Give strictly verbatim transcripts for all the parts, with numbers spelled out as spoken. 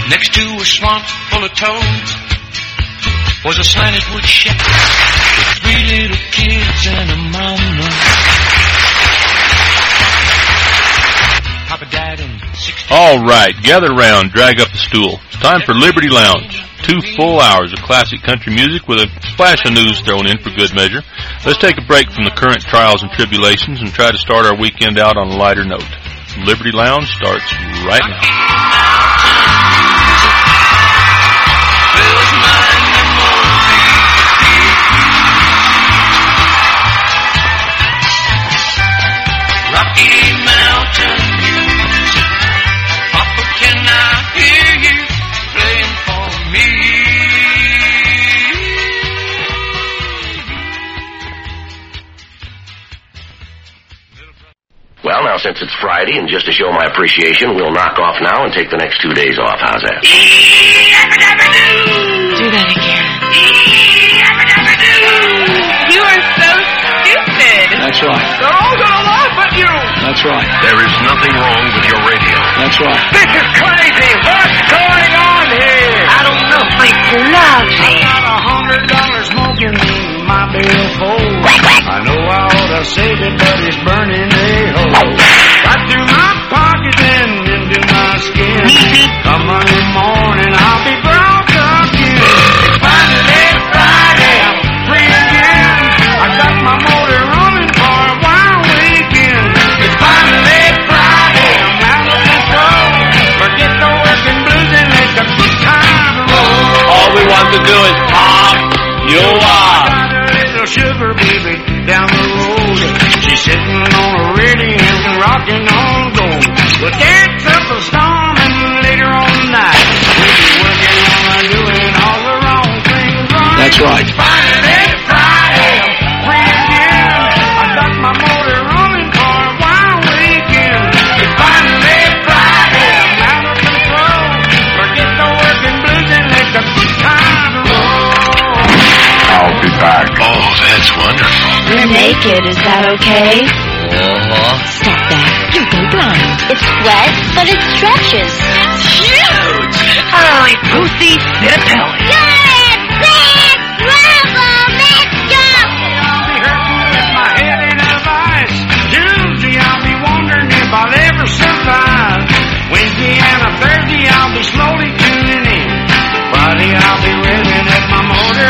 Next to a swamp full of toads was a slanted wood shack with three little kids and a mama. Papa died in sixty. All right, gather round, drag up a stool. It's time for Liberty Lounge. Two full hours of classic country music with a splash of news thrown in for good measure. Let's take a break from the current trials and tribulations and try to start our weekend out on a lighter note. Liberty Lounge starts right now. Well, now, since it's Friday, and just to show my appreciation, we'll knock off now and take the next two days off. How's that? Do that again. You are so stupid. That's right. They're all gonna laugh at you. That's right. There is nothing wrong with your radio. That's right. This is crazy. What's going on here? I don't know if I love I got a hundred dollars smoking in my billfold. I know I ought to save it, but it's burning a hole. Right through my pocket and into my skin. Come Monday morning, I'll be broke again. It's finally Friday, I'm free again. I got my motor running for a wild weekend. It's finally Friday, I'm out of control. Forget the working blues and let the good time roll. All we want to do is pop you up. Sugar baby down the road. She's sitting on a radio and rocking on gold. We'll dance up a storm and later on tonight we'll be working on doing all the wrong things right. That's right. Finally Friday, I'm free again. I got my motor running for a wild weekend. It's finally Friday, I'm out of control. Forget the working blues and let the good times roll. I'll be back. Oh, that's wonderful. You're naked, is that okay? Uh-huh. Stop that. You'll go blind. It's wet, but it stretches. It's huge! Holy pussy, sit a pellet. Good, big, rubble, let's go! I'll be hurting with my head in a vice. Tuesday, I'll be wondering if I'll ever survive. Wednesday and a Thursday, I'll be slowly tuning in. Friday, I'll be revving at my motor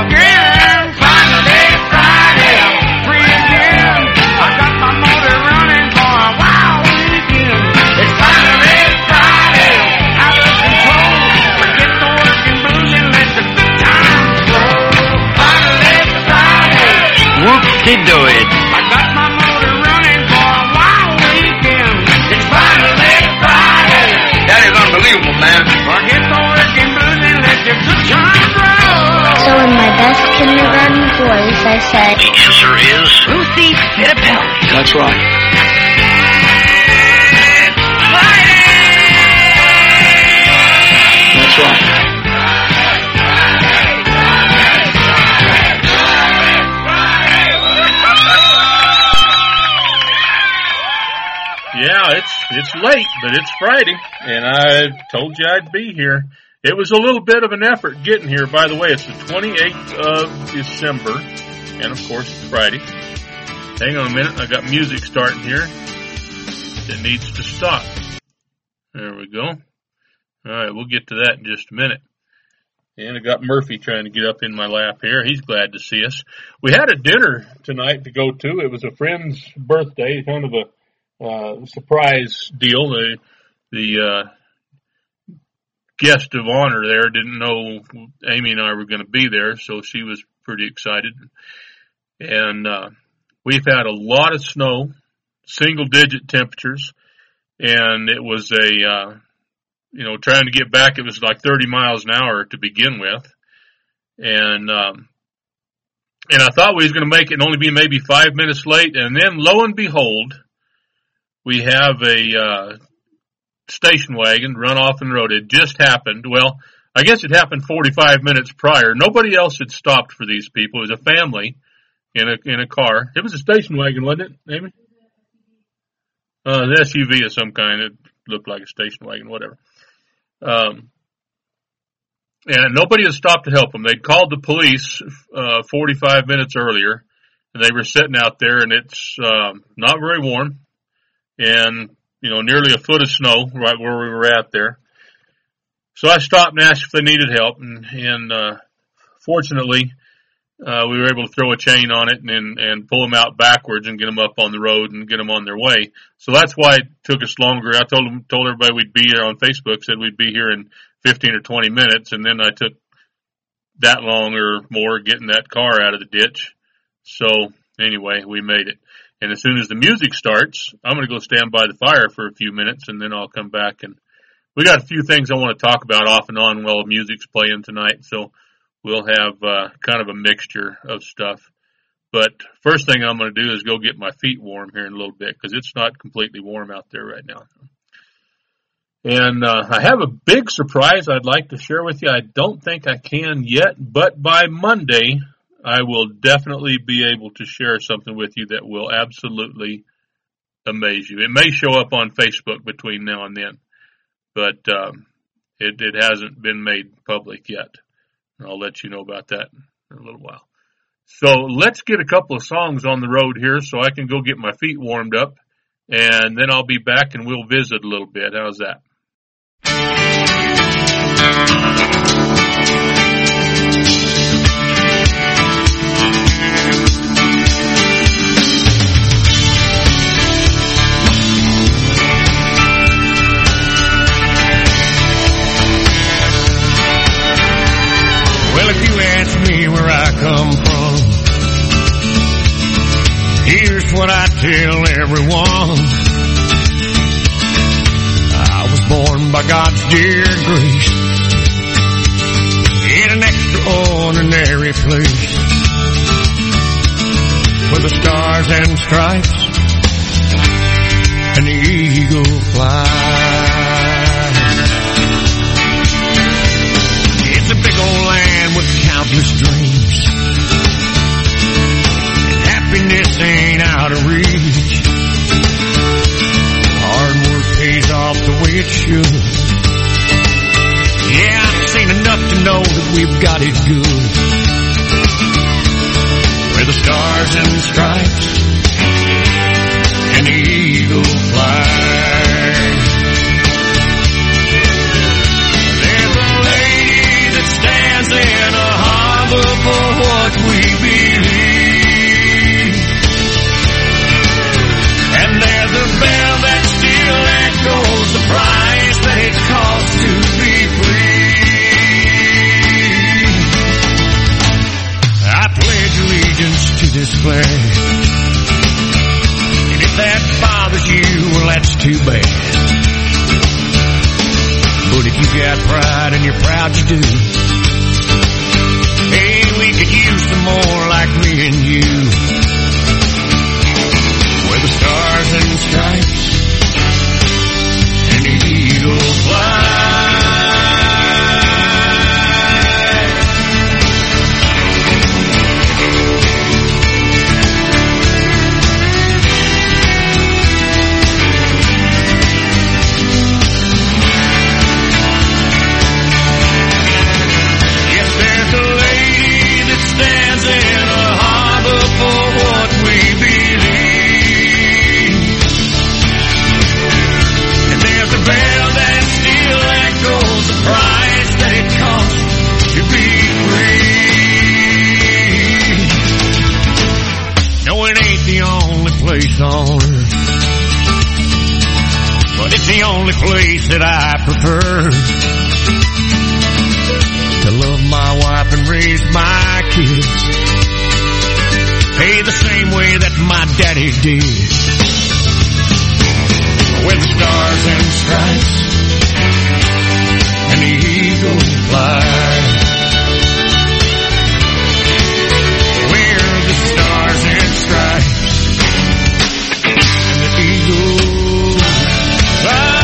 again. Finally, Friday, I'm free again. I got my motor running for a wild weekend. It's finally Friday, out of control. Forget the working blues and let the good times roll. Finally Friday, Whoop-de-do-it. I got my motor running for a wild weekend. It's finally Friday. That is unbelievable, man. Forget the working blues and let your good times roll. So in my best kindergarten voice, I said, The answer is... Pussy, sit a pellet. That's right. That's right. Yeah, it's it's late, but it's Friday, and I told you I'd be here. It was a little bit of an effort getting here. By the way, it's the twenty-eighth of December, and of course it's Friday. Hang on a minute, I got music starting here. It needs to stop. There we go. All right, we'll get to that in just a minute. And I got Murphy trying to get up in my lap here. He's glad to see us. We had a dinner tonight to go to. It was a friend's birthday, kind of a uh, surprise deal. The, the uh, guest of honor there didn't know Amy and I were going to be there, so she was pretty excited. And uh, we've had a lot of snow, single-digit temperatures, and it was a... Uh, You know, trying to get back, it was like thirty miles an hour to begin with. And, um, and I thought we was going to make it and only be maybe five minutes late. And then lo and behold, we have a, uh, station wagon run off in the road. It just happened. Well, I guess it happened forty-five minutes prior. Nobody else had stopped for these people. It was a family in a, in a car. It was a station wagon, wasn't it, Amy? Uh, an S U V of some kind. It looked like a station wagon, whatever. Um, and nobody had stopped to help them. They'd called the police uh, forty-five minutes earlier, and they were sitting out there, and it's um, not very warm, and you know, nearly a foot of snow right where we were at there. So I stopped and asked if they needed help, and, and uh, fortunately, uh, we were able to throw a chain on it and, and pull them out backwards and get them up on the road and get them on their way. So that's why it took us longer. I told them, told everybody we'd be here on Facebook, said we'd be here in fifteen or twenty minutes, and then I took that long or more getting that car out of the ditch. So anyway, we made it. And as soon as the music starts, I'm going to go stand by the fire for a few minutes, and then I'll come back. And we got a few things I want to talk about off and on while music's playing tonight, so we'll have uh, kind of a mixture of stuff. But first thing I'm going to do is go get my feet warm here in a little bit, because it's not completely warm out there right now. And uh, I have a big surprise I'd like to share with you. I don't think I can yet, but by Monday, I will definitely be able to share something with you that will absolutely amaze you. It may show up on Facebook between now and then, but um, it, it hasn't been made public yet. And I'll let you know about that in a little while. So let's get a couple of songs on the road here so I can go get my feet warmed up, and then I'll be back and we'll visit a little bit. How's that? Well, if you ask me where I come from, here's what I tell everyone. I was born by God's dear grace in an extraordinary place where the stars and stripes and the eagle flies. It's a big old land with countless dreams, and happiness ain't out of reach. Hard work pays off the way it should. Yeah, I've seen enough to know that we've got it good, where the stars and stripes and the eagle flies. There's a lady that stands in a harbor for what we believe, and there's a bell that still echoes the price that it costs to be free. I pledge allegiance to this flag, and if that bothers you, well, that's too bad. But if you got pride and you're proud you do, hey, we could use some more like me and you, where the stars and stripes and the eagle fly. Yes, there's a lady that stands in a harbor for what we believe, and there's a bell that still echoes the price that it costs to be free. No, it ain't the only place on earth, but it's the only place that I prefer to love my wife and raise my kids, hey, the same way that my daddy did, where the stars and stripes and the eagle fly, where the stars and stripes and the eagle fly.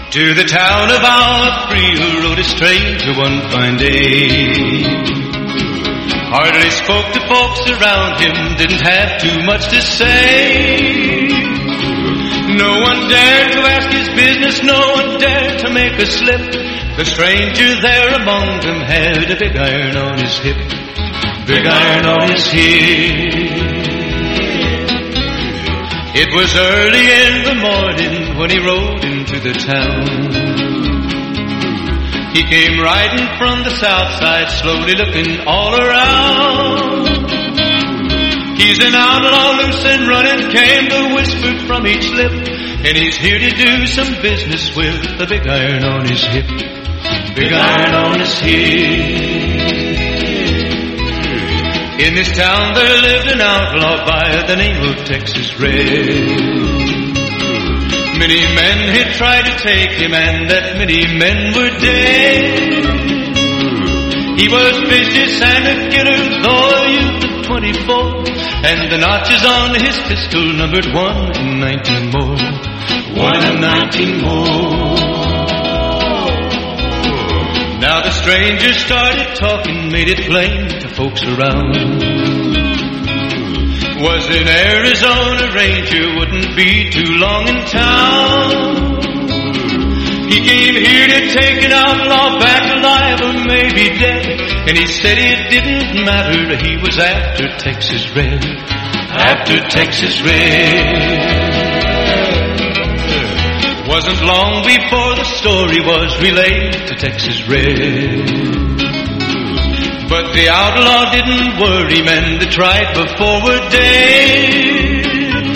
To the town of Opry rode a stranger one fine day. Hardly spoke to folks around him, didn't have too much to say. No one dared to ask his business, no one dared to make a slip. The stranger there among them had a big iron on his hip. Big iron on his hip. It was early in the morning when he rode into the town. He came riding from the south side, slowly looking all around. He's an outlaw, loose and running, came the whisper from each lip. And he's here to do some business with the big iron on his hip. Big iron on his hip. In this town there lived an outlaw by the name of Texas Red. Many men had tried to take him, and that many men were dead. He was vicious and a killer, though a youth of twenty-four, and the notches on his pistol numbered one and nineteen more. One and nineteen more. Now the stranger started talking, made it plain to folks around. Was an Arizona Ranger, wouldn't be too long in town. He came here to take an outlaw back alive or maybe dead. And he said it didn't matter, he was after Texas Red. After Texas Red. Wasn't long before the story was relayed to Texas Red. But the outlaw didn't worry men that tried before were dead.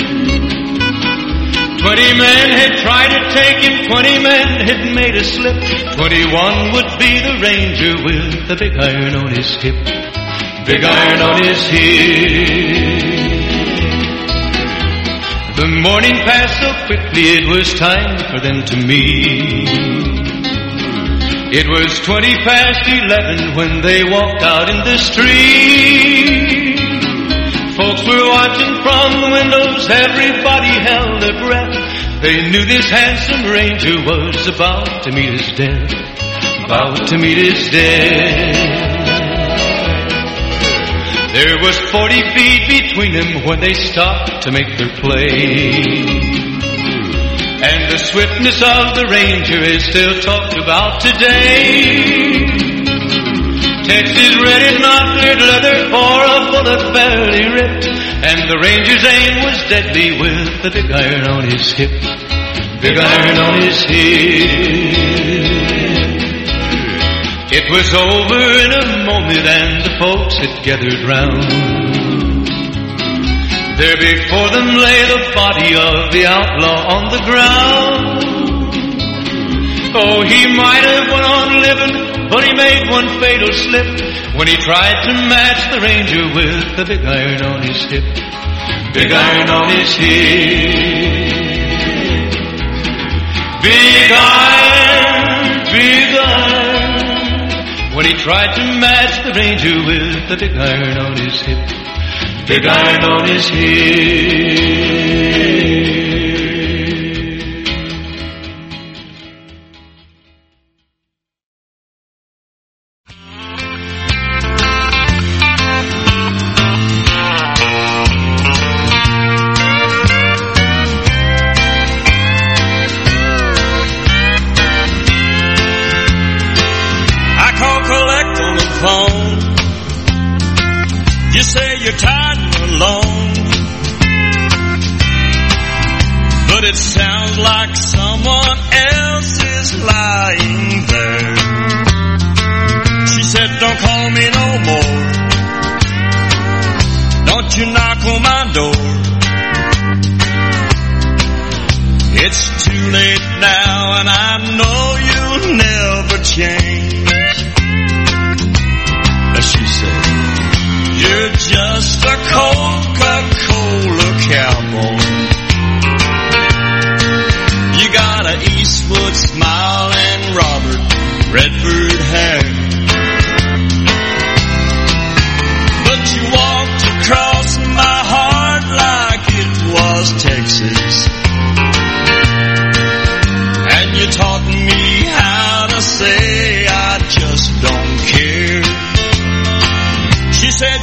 Twenty men had tried to take him, twenty men had made a slip. Twenty-one would be the ranger with the big iron on his hip. Big iron on his hip. The morning passed so quickly it was time for them to meet. It was twenty past eleven when they walked out in the street. Folks were watching from the windows, everybody held their breath. They knew this handsome ranger was about to meet his death. About to meet his death. There was forty feet between them when they stopped to make their play. And the swiftness of the ranger is still talked about today. Texas Red is not cleared leather for a bullet fairly ripped. And the ranger's aim was deadly with the big iron on his hip. Big iron on his hip. It was over in a moment and the folks had gathered round. There before them lay the body of the outlaw on the ground. Oh, he might have went on living, but he made one fatal slip when he tried to match the ranger with the big iron on his hip. Big iron on his hip. Big iron, big iron. When he tried to match the ranger with the big iron on his hip. Big iron on his hip. I call collect on the phone. You say you're tired and alone, but it sounds like someone else is lying there. She said, don't call me no more. Don't you knock on my door. It's too late now and I know you'll never change. She said, you're just a Coca-Cola cowboy. You got a Eastwood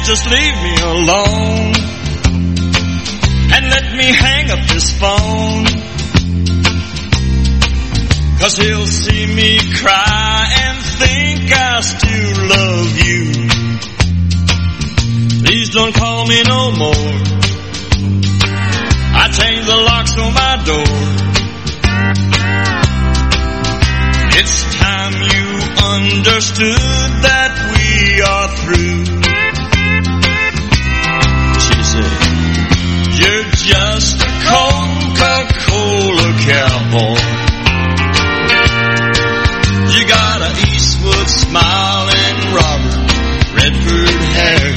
just leave me alone and let me hang up this phone. 'Cause he'll see me cry and think I still love you. Please don't call me no more. I changed the locks on my door. It's time you understood that we are through. She said, you're just a Coca-Cola cowboy. You got a Eastwood smile and Robert Redford hair.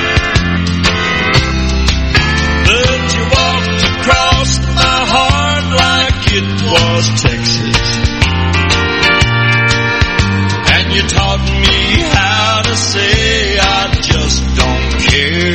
But you walked across my heart like it was Texas. And you taught me how to say I just don't care.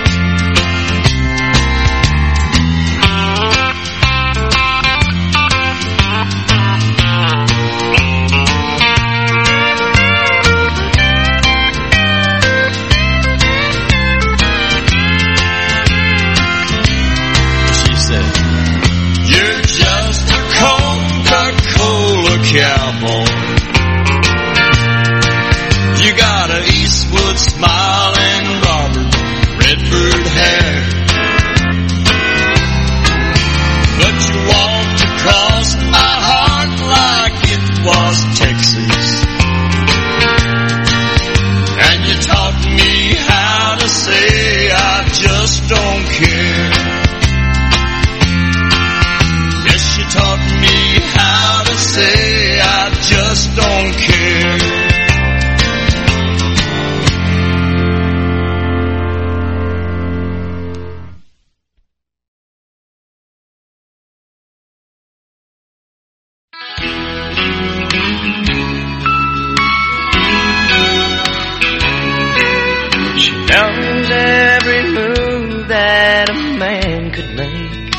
Cowboy, you got a Eastwood smile and Robert Redford hair. But you walked across my heart like it was Texas. And you taught me how to say I just don't care. Yes, you taught me how to say I just don't care. She knows every move that a man could make.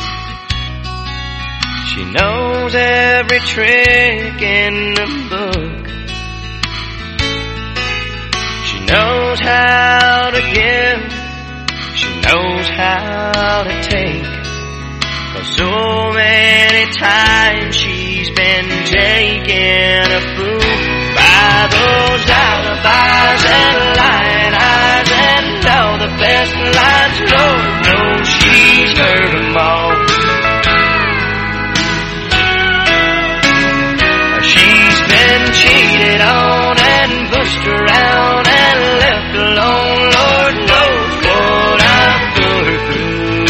She knows every trick in the book. She knows how to give. She knows how to take. 'Cause so many times she's been taken a fool by those alibis and lying eyes and all the best lines. Lord knows she's heard them all. She's been cheated on and pushed around and left alone. Lord knows what I've put her through.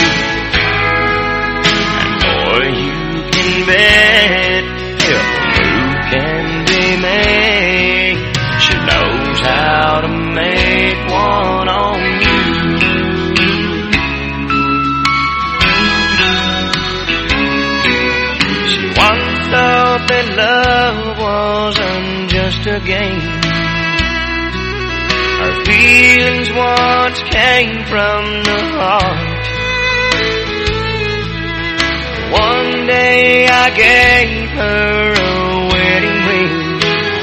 And boy, you can bet if a move can be made, she knows how to make one on you. She once thought that love wasn't just a game. Her feelings once came from the heart. One day I gave her a wedding ring,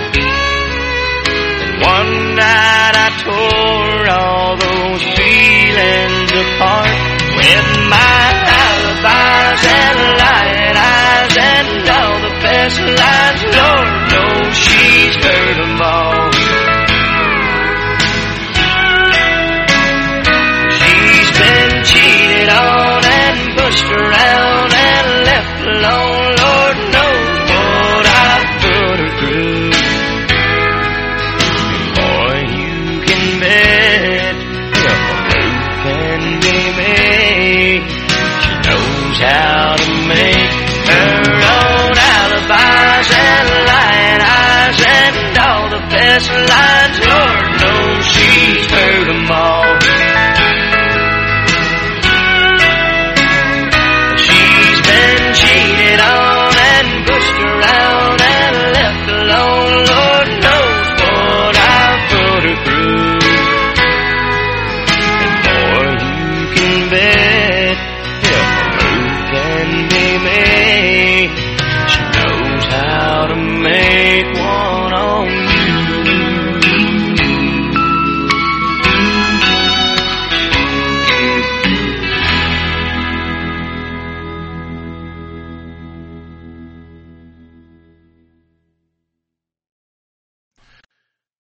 and one night I tore all those feelings apart with my alibis and lying eyes and all the best lines. Lord knows she's heard them all. She's been cheated on and pushed around and left alone. Lord knows what I've put her through. And boy, you can bet if a move can be made, she knows how to make her own alibis and lying eyes and all the best lines. Lord knows she's heard them all. She's been cheated on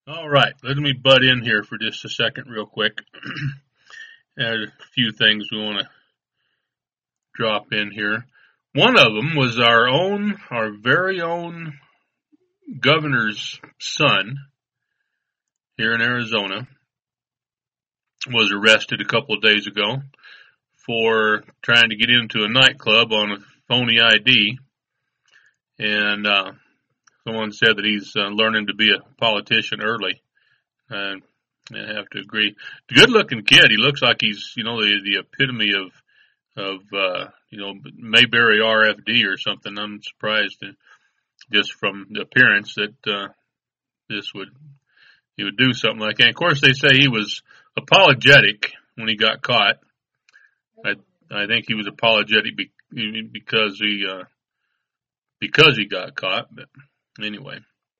All right, let me butt in here for just a second real quick. There's a few things we want to drop in here. One of them was our own, our very own governor's son here in Arizona was arrested a couple of days ago for trying to get into a nightclub on a phony I D. And uh, someone said that he's uh, learning to be a politician early. Uh, I have to agree. Good-looking kid. He looks like he's, you know, the, the epitome of, of uh, you know, Mayberry R F D or something. I'm surprised that just from the appearance that uh, this would, he would do something like that. And of course, they say he was apologetic when he got caught. I I think he was apologetic be, because he uh, because he got caught. But anyway,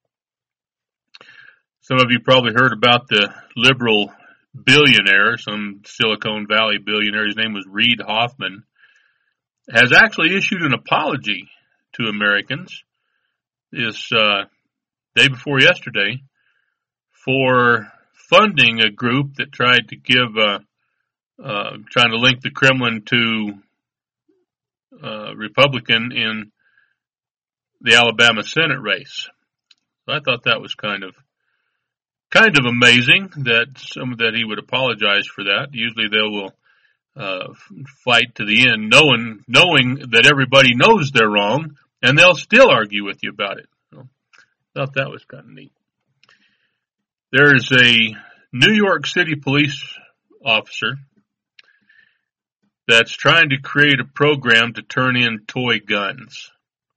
some of you probably heard about the liberal billionaire, some Silicon Valley billionaire. His name was Reid Hoffman. Has actually issued an apology to Americans this uh, day before yesterday for funding a group that tried to give, uh, uh, trying to link the Kremlin to uh, Republican in the Alabama Senate race. So I thought that was kind of, kind of amazing that some that he would apologize for that. Usually they will uh, fight to the end, knowing knowing that everybody knows they're wrong, and they'll still argue with you about it. So I thought that was kind of neat. There's a New York City police officer that's trying to create a program to turn in toy guns.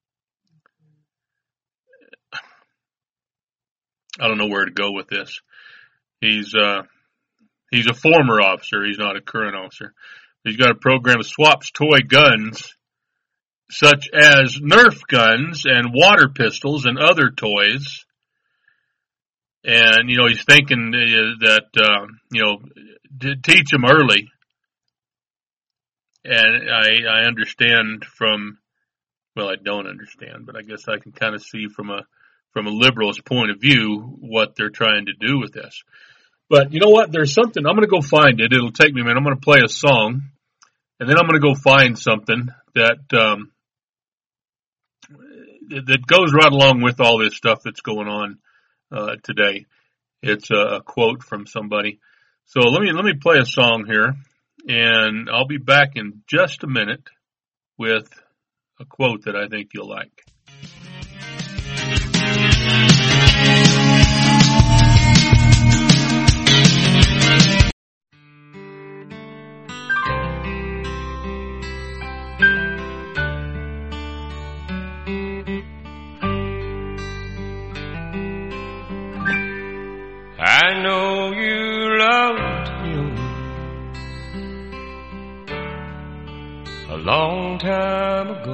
I don't know where to go with this. He's uh, he's a former officer. He's not a current officer. He's got a program that swaps toy guns, such as Nerf guns and water pistols and other toys. And, you know, he's thinking that, uh, you know, to teach them early. And I, I understand from, well, I don't understand, but I guess I can kind of see from a, from a liberal's point of view what they're trying to do with this. But you know what? There's something, I'm going to go find it. It'll take me a minute. I'm going to play a song, and then I'm going to go find something that, um, that goes right along with all this stuff that's going on Uh, today. It's a quote from somebody. So let me let me play a song here, and I'll be back in just a minute with a quote that I think you'll like. I know you loved him a long time ago,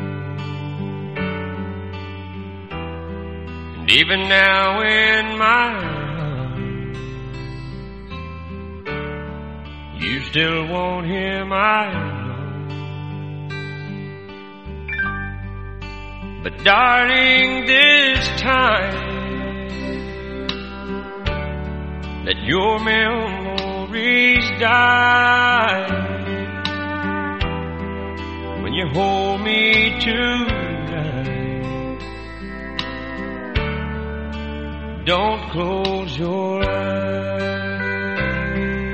and even now in my heart, you still want him, I know. But darling, this time let your memories die when you hold me tonight. Don't close your eyes.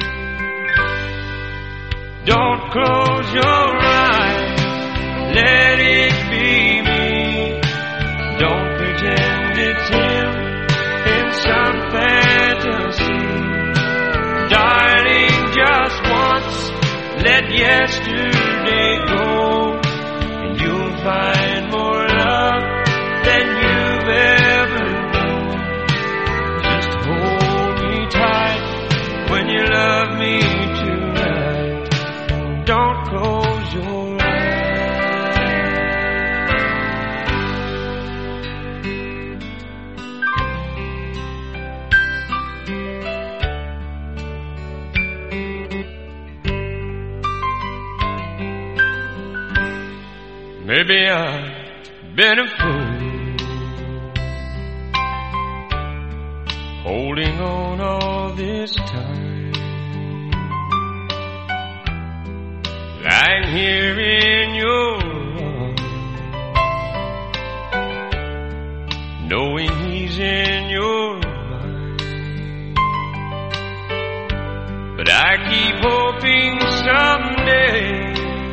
Don't close your eyes. Let it be me. Don't pretend it's him in some fantasy. Darling, just once, let yesterday go, and you'll find more love than you've ever known. Just hold me tight when you love me tonight. Don't close your maybe I've been a fool, holding on all this time. Lying here in your arms, knowing he's in your mind. But I keep hoping someday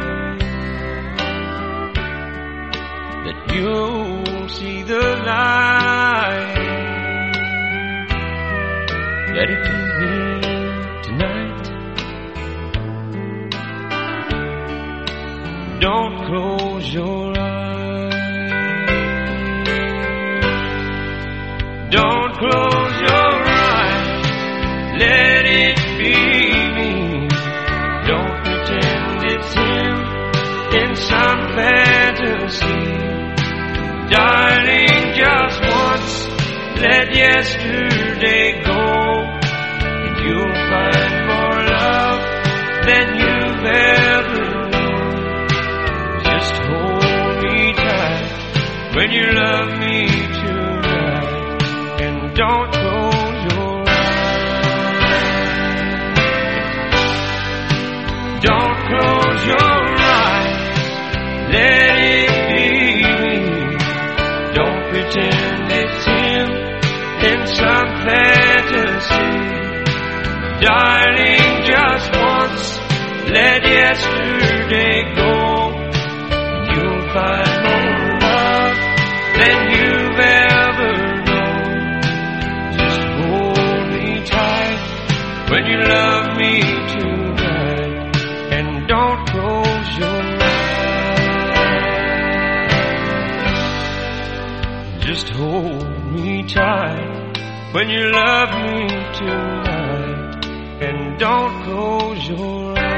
that you'll see the light. That if you're here tonight, don't close your eyes. Don't close your eyes. Let it be me. Don't pretend it's him in some fantasy. Darling, just once, let yesterday go. You'll find more love than you've ever known. Just hold me tight when you love me tonight, and don't close your eyes. Don't close your eyes. Let it be me. Don't pretend it's him in some fantasy. Darling, just once, let yesterday go. You'll find more love than you've ever known. Just hold me tight when you love me tonight, and don't close your eyes. Just hold me tight when you love me tonight, and don't close your eyes.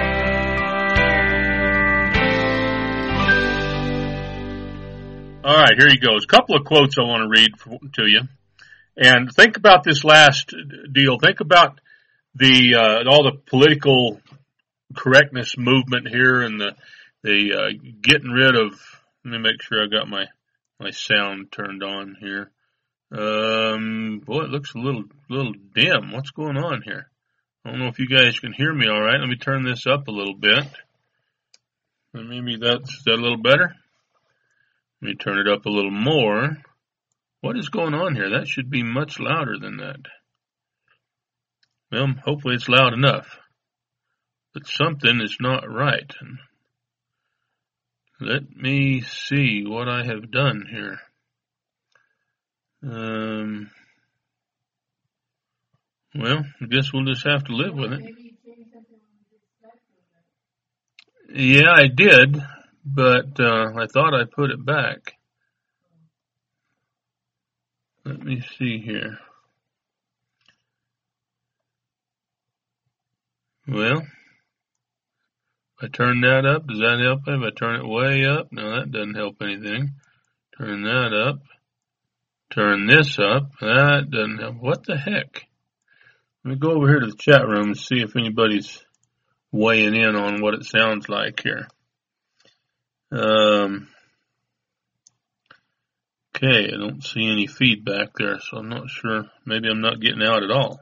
All right, here he goes. A couple of quotes I want to read for, to you. And think about this last deal. Think about the uh, all the political correctness movement here and the the uh, getting rid of. Let me make sure I got my my sound turned on here. Um, boy, it looks a little little dim. What's going on here? I don't know if you guys can hear me all right. Let me turn this up a little bit. Maybe that's is that a little better. Let me turn it up a little more. What is going on here? That should be much louder than that. Well, hopefully it's loud enough. But something is not right. Let me see what I have done here. Um... Well, I guess we'll just have to live with it. Yeah, I did, but uh, I thought I put it back. Let me see here. Well, if I turn that up, does that help? If I turn it way up, no, that doesn't help anything. Turn that up. Turn this up. That doesn't help. What the heck? Let me go over here to the chat room and see if anybody's weighing in on what it sounds like here. Um, okay, I don't see any feedback there, so I'm not sure. Maybe I'm not getting out at all.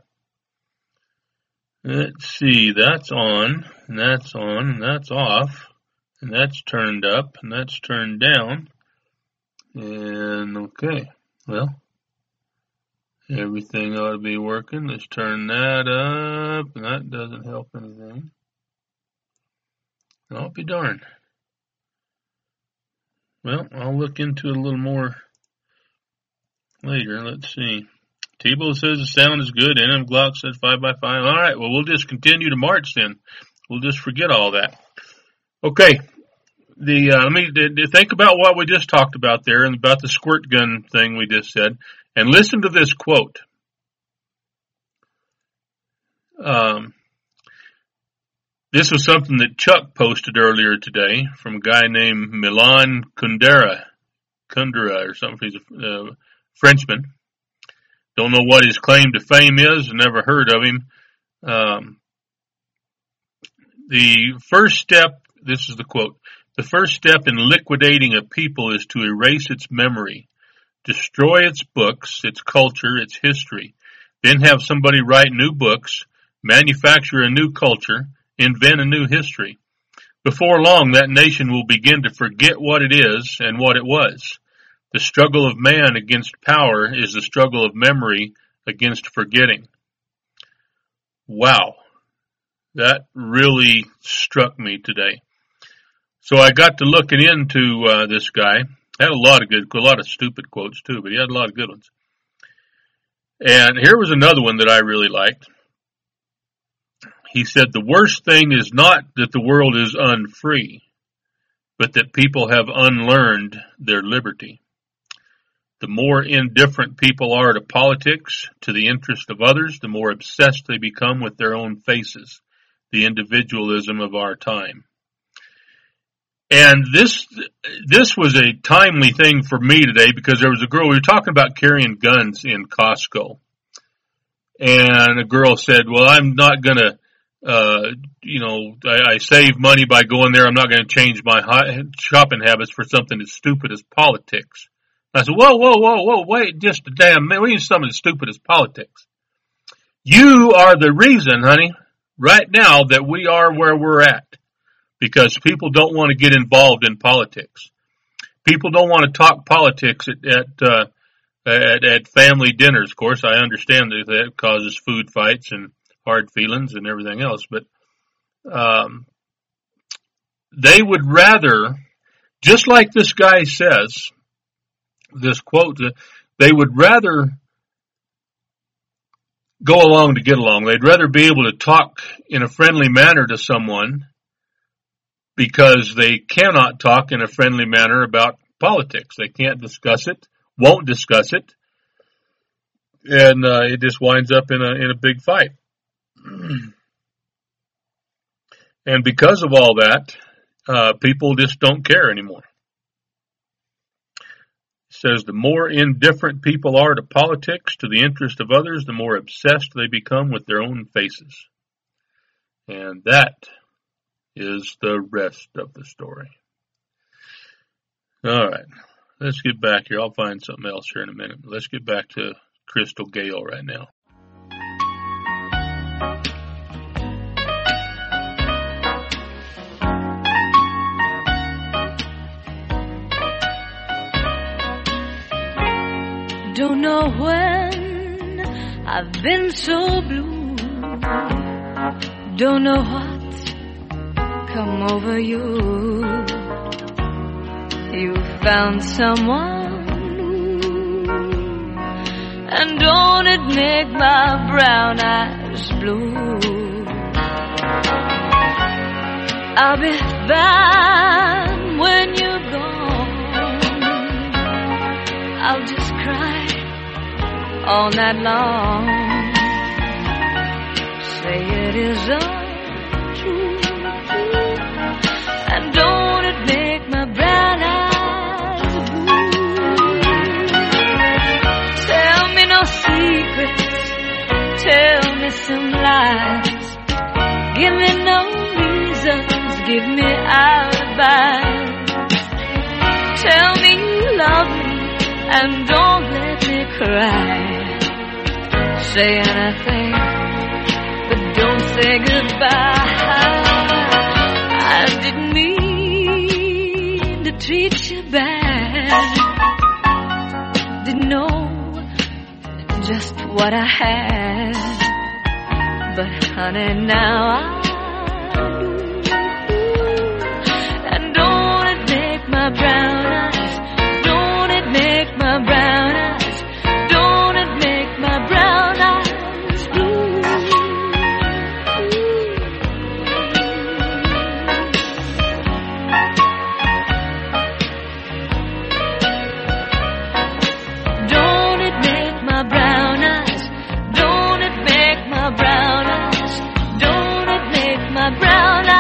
Let's see, that's on, and that's on, and that's off, and that's turned up, and that's turned down. And okay, well. Everything ought to be working. Let's turn that up. And that doesn't help anything. I'll be darned. Well, I'll look into it a little more later. Let's see. Tebow says the sound is good. N M Glock says five by five. All right, well, we'll just continue to march then. We'll just forget all that. Okay. The uh, let me d- think about what we just talked about there and about the squirt gun thing we just said. And listen to this quote. Um, this was something that Chuck posted earlier today from a guy named Milan Kundera, Kundera or something. He's a uh, Frenchman. Don't know what his claim to fame is. Never heard of him. Um, the first step, this is the quote, the first step in liquidating a people is to erase its memory. Destroy its books, its culture, its history. then have somebody write new books, manufacture a new culture, invent a new history. Before long, that nation will begin to forget what it is and what it was. The struggle of man against power is the struggle of memory against forgetting. Wow. That really struck me today. So I got to looking into uh, this guy. Had a lot of good, a lot of stupid quotes too, but he had a lot of good ones. And here was another one that I really liked. He said, the worst thing is not that the world is unfree, but that people have unlearned their liberty. The more indifferent people are to politics, to the interest of others, the more obsessed they become with their own faces, the individualism of our time. And this this was a timely thing for me today because there was a girl, we were talking about carrying guns in Costco. And a girl said, well, I'm not going to, uh, you know, I, I save money by going there. I'm not going to change my hi- shopping habits for something as stupid as politics. I said, whoa, whoa, whoa, whoa, wait just a damn minute. We need something as stupid as politics. You are the reason, honey, right now that we are where we're at. Because people don't want to get involved in politics. People don't want to talk politics at at, uh, at at family dinners. Of course, I understand that that causes food fights and hard feelings and everything else. But um, they would rather, just like this guy says, this quote, they would rather go along to get along. They'd rather be able to talk in a friendly manner to someone because they cannot talk in a friendly manner about politics. They can't discuss it, won't discuss it, and uh, it just winds up in a in a big fight. And because of all that, uh, people just don't care anymore. It says the more indifferent people are to politics, to the interest of others, the more obsessed they become with their own faces. And that is the rest of the story. All right, let's get back here. I'll find something else here in a minute. But let's get back to Crystal Gayle right now. Don't know when I've been so blue. Don't know what come over you. You found someone new, and don't it make my brown eyes blue? I'll be fine when you're gone. I'll just cry all night long. Say it is untrue. And don't it make my brown eyes blue? Tell me no secrets, tell me some lies. Give me no reasons, give me alibis. Tell me you love me and don't let me cry. Say anything, but don't say goodbye. I didn't mean to treat you bad. Didn't know just what I had. But honey, now I do. And don't it make my brown eyes, don't it make my brown eyes, don't it make my brown eyes blue. Don't it make my brown eyes, don't it make my brown eyes, don't it make my brown eyes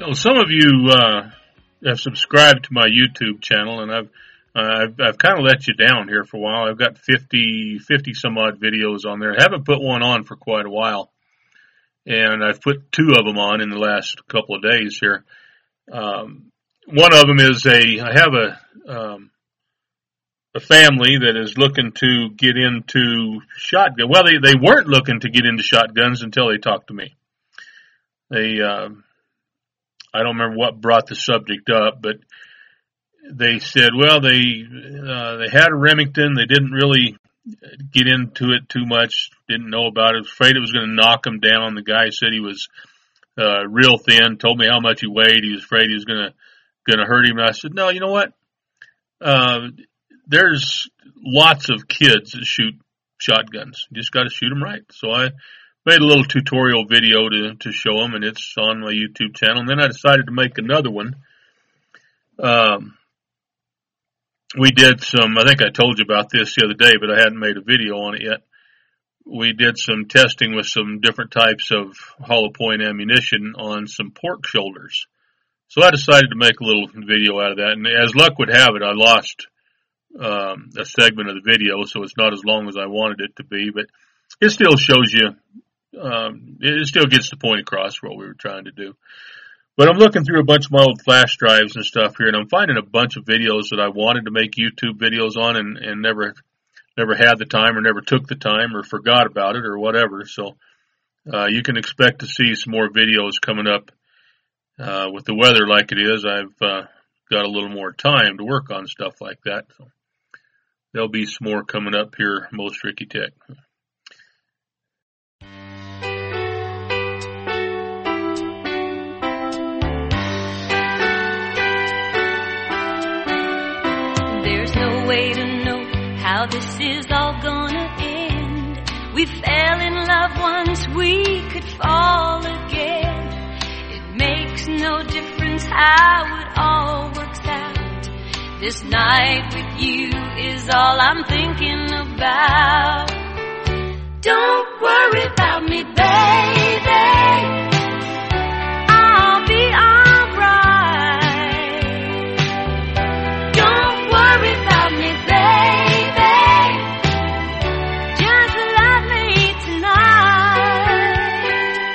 So some of you uh, have subscribed to my YouTube channel, and I've uh, I've, I've kind of let you down here for a while. I've got fifty, fifty some odd videos on there. I haven't put one on for quite a while, and I've put two of them on in the last couple of days here. Um, one of them is a I have a um, a family that is looking to get into shotgun. Well, they they weren't looking to get into shotguns until they talked to me. They uh, I don't remember what brought the subject up, but they said, well, they uh, they had a Remington. They didn't really get into it too much. Didn't know about it. Afraid it was going to knock them down. The guy said he was uh, real thin. Told me how much he weighed. He was afraid he was going to going to hurt him. And I said, no, you know what? Uh, there's lots of kids that shoot shotguns. You just got to shoot them right. So I made a little tutorial video to to show them, and it's on my YouTube channel. And then I decided to make another one. Um. We did some, I think I told you about this the other day, but I hadn't made a video on it yet. We did some testing with some different types of hollow point ammunition on some pork shoulders. So I decided to make a little video out of that. And as luck would have it, I lost um, a segment of the video, so it's not as long as I wanted it to be. But it still shows you, um, it still gets the point across what we were trying to do. But I'm looking through a bunch of my old flash drives and stuff here, and I'm finding a bunch of videos that I wanted to make YouTube videos on and, and never never had the time or never took the time or forgot about it or whatever. So uh, you can expect to see some more videos coming up. Uh, with the weather like it is, I've uh, got a little more time to work on stuff like that. So there'll be some more coming up here, Most Ricky Tech. Way to know how this is all gonna end. We fell in love once, we could fall again. It makes no difference how it all works out. This night with you is all I'm thinking about. Don't worry about me, baby. I'll be alright. Don't worry about me, baby. Just love me tonight.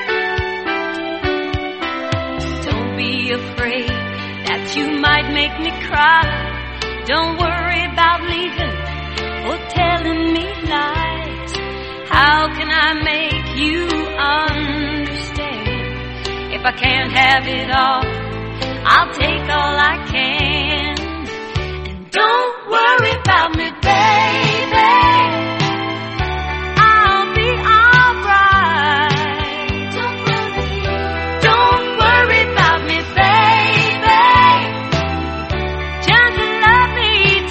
Don't be afraid that you might make me cry. Don't worry about leaving or telling me lies. How can I make you understand? If I can't have it all, I'll take all I can. And don't worry about me, baby. I'll be alright. Don't worry, don't worry about me, baby. Just love me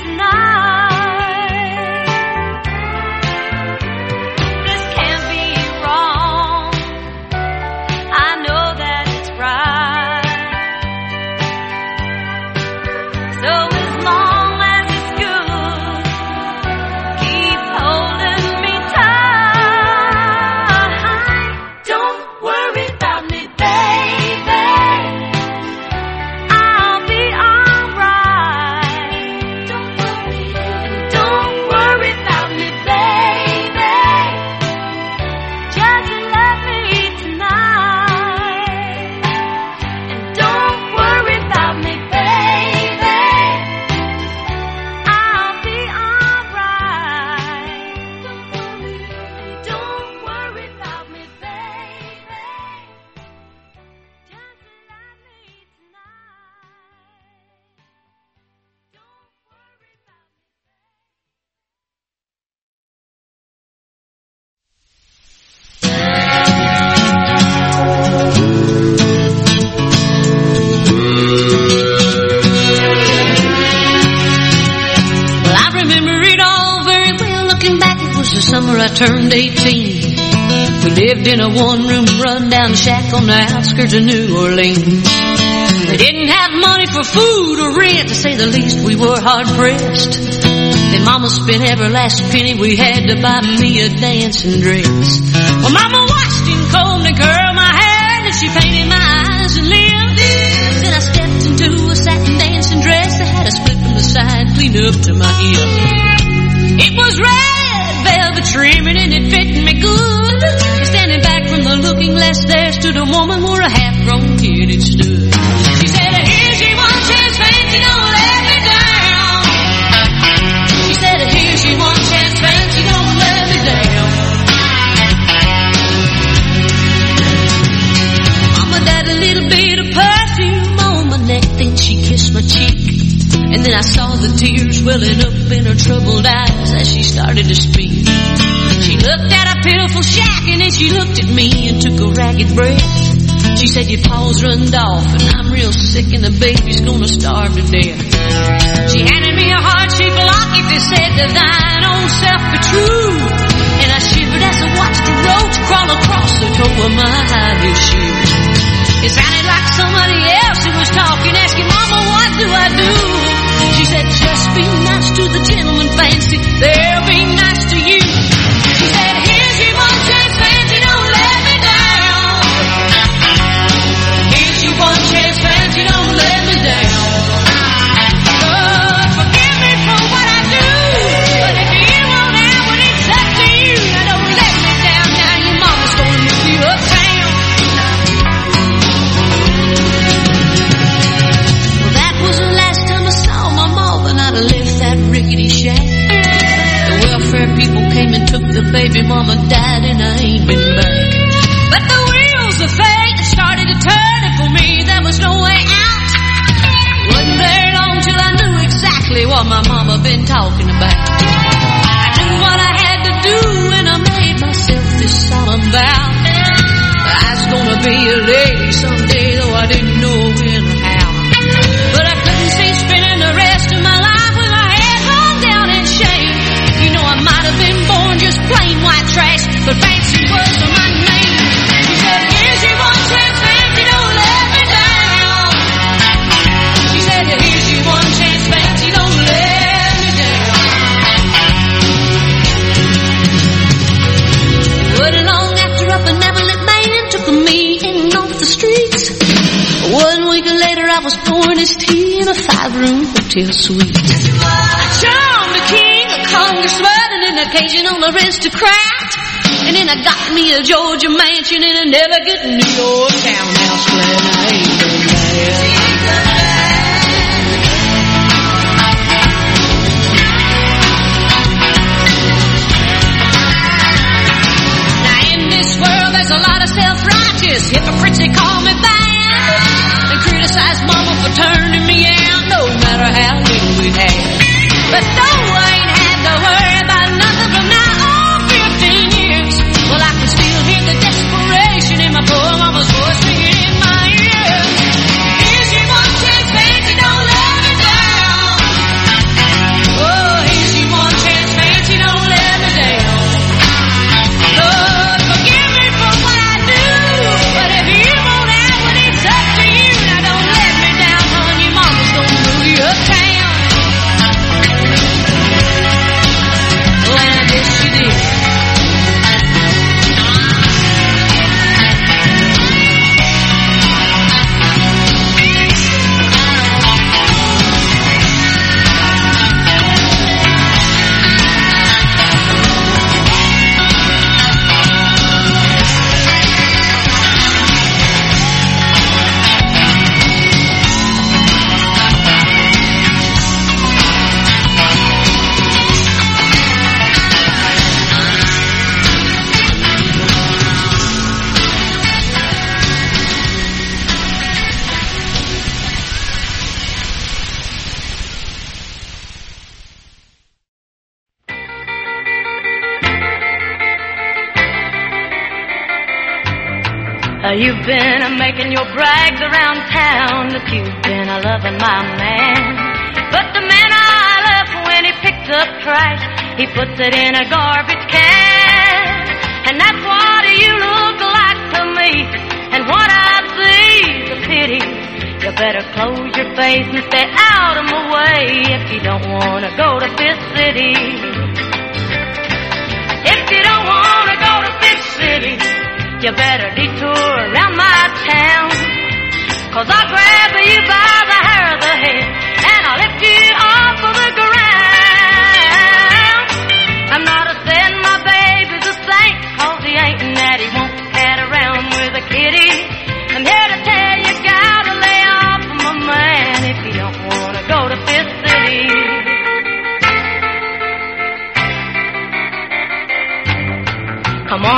tonight. This can't be wrong. I know that it's right. So as long as it's good, keep holding me tight. Don't worry about me, baby. I'll be alright. Don't worry, don't worry about me, baby. Just love me tonight. And don't worry about me, baby. I'll be alright. Don't worry, don't worry about me, baby. Just love me tonight. Don't worry about me. Well, I remember it all very well. Looking back, it was the summer I turned eighteen. We lived in a one-room run-down shack on the outskirts of New Orleans. We didn't have money for food or rent, to say the least. We were hard-pressed. Then Mama spent every last penny we had to buy me a dancing dress. Well, Mama washed and combed and curled my hair, and she painted my eyes and lips. sateen up to my ear. It was red velvet trimming and it fit me good. Standing back from the looking glass there stood a woman where a half-grown kid had stood. She said, here's your one chance, fancy, don't let me down. She said, here's your one chance, fancy, don't let me down. Mama got a little bit of perfume on my neck, then she kissed my cheek. And then I saw the tears welling up in her troubled eyes as she started to speak. She looked at a pitiful shack and then she looked at me and took a ragged breath. She said, your paws runned off and I'm real sick and the baby's gonna starve to death. She handed me a heart-shaped locket that said, to thine own self be true. And I shivered as I watched the roach crawl across the toe of my high-heel shoe. It sounded like somebody else who was talking, asking, Mama, what do I do? She said, just be nice to the gentleman, fancy, they'll be nice to you. She said, here's your one chance, fancy, don't let me down. Here's your one chance, fancy, don't let me down. Lord, forgive me for what I do, but if you won't have what it's up to you, now don't let me down. Now your mama's gonna move you uptown. Well, that was the last time I saw my mama and I'd left that rickety shack. The welfare people came and took the baby, mama died and I ain't been back. But the wheels of fate started to turn and for me there was no way out. Wasn't very long till I knew exactly what my mama been talking about. I knew what I had to do and I made myself this solemn vow. I was gonna be a lady someday, though I didn't know when or how. But I couldn't see spending the rest of my life with my head hung down in shame. You know I might have been born just plain white trash, but fancy was my name. She said, here's your one chance, fancy, don't let me down. She said, here's your one chance, fancy, don't let me down. Wasn't long after up in Beverly, Maine took me in off the streets. One week later I was pouring his tea in a five-room hotel suite. I charmed a king, a congressman, and an occasional aristocrat. And then I got me a Georgia mansion in an elegant New York townhouse flat. I ain't been Now in this world there's a lot of self-righteous hypocrites that call me bad and criticize mama for turning me out no matter how little we had. But though I ain't had to worry about nothing from now on fifteen years, well I can still hear the desperation in my poor mama's voice ringing in my ears. Here's your one chance, fancy, don't let me down. Oh, here's your one chance, fancy, don't let me down. Lord, forgive me for what I do, but if you won't have what it's up to you, now don't let me down, hon, your mama's gonna move you uptown. Well, and I guess she did. Uh, you've been uh, making your brags around town that you've been uh, loving my man. But the man I love, when he picks up trash, he puts it in a garbage can. And that's what you look like to me. And what I see's a pity. You better close your face and stay out of my way if you don't want to go to Fifth City. If you don't want to go to Fifth City, you better detour around my town. Cause I'll grab you by the hair of the head and I'll lift you off of the ground.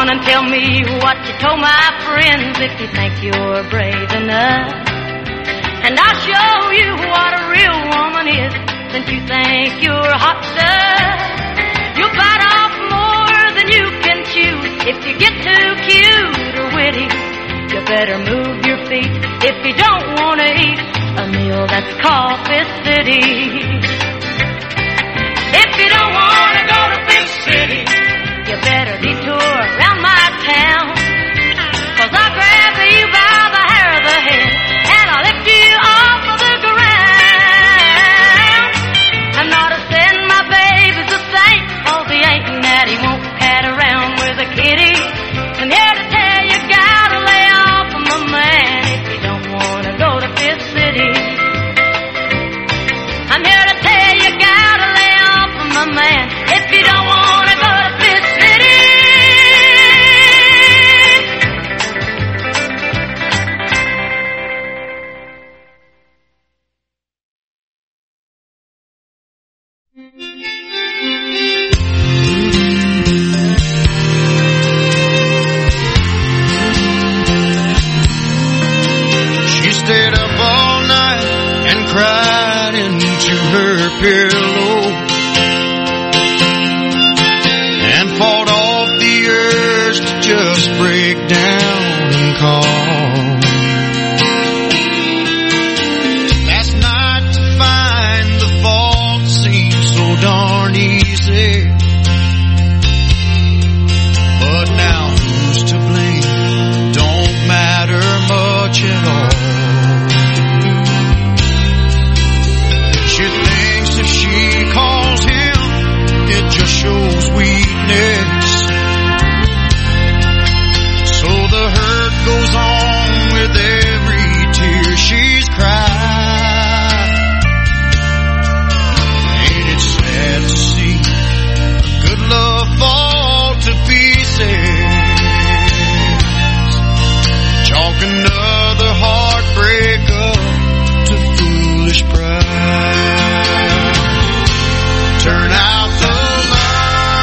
on and tell me what you told my friends if you think you're brave enough. And I'll show you what a real woman is since you think you're hot stuff. You'll bite off more than you can chew if you get too cute or witty. You better move your feet if you don't want to eat a meal that's Coffee City. If you don't want to go to Big City, you better detour around my town. Cause I'll grab you by the hair of the head and I'll lift you off of the ground. I'm not a saying my baby's a saint, cause he ain't and that he won't pat around with a kitty. I'm here to tell you, gotta lay off of my man if you don't want to go to Fifth City. I'm here to tell you, gotta lay off of my man if you don't want to go to Fifth City. She stayed up all night and cried into her pillow and fought off the urge to just break down and call. Last night to find the fault seemed so darn easy, but now who's to blame don't matter much at all. She thinks if she calls him, it just shows weakness. So the hurt goes on with every tear she's cried. Ain't it sad to see a good love fall to pieces? Chalk another heartbreak up to foolish pride. Turn out the light.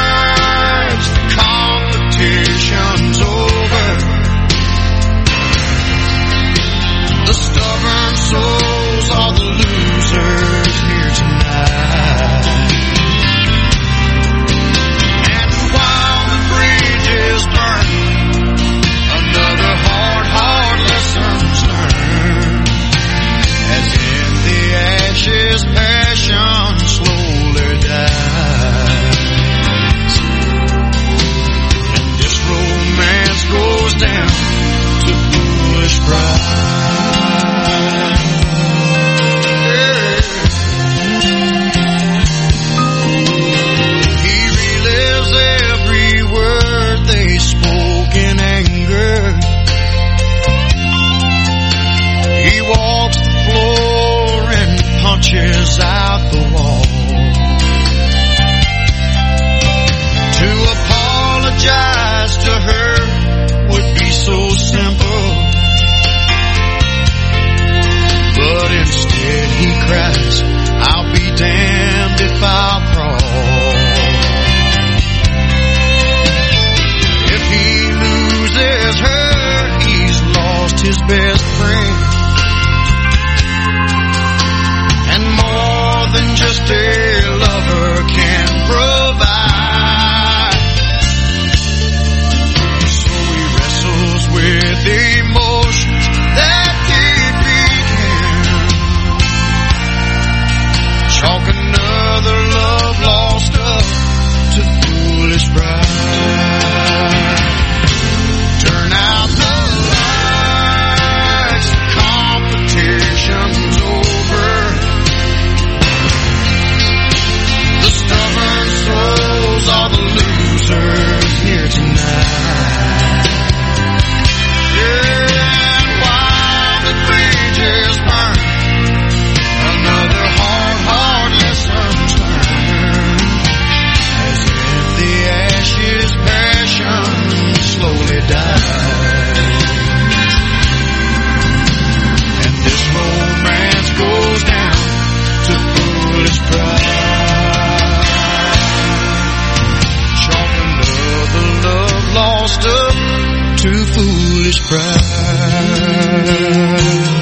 mother's pride.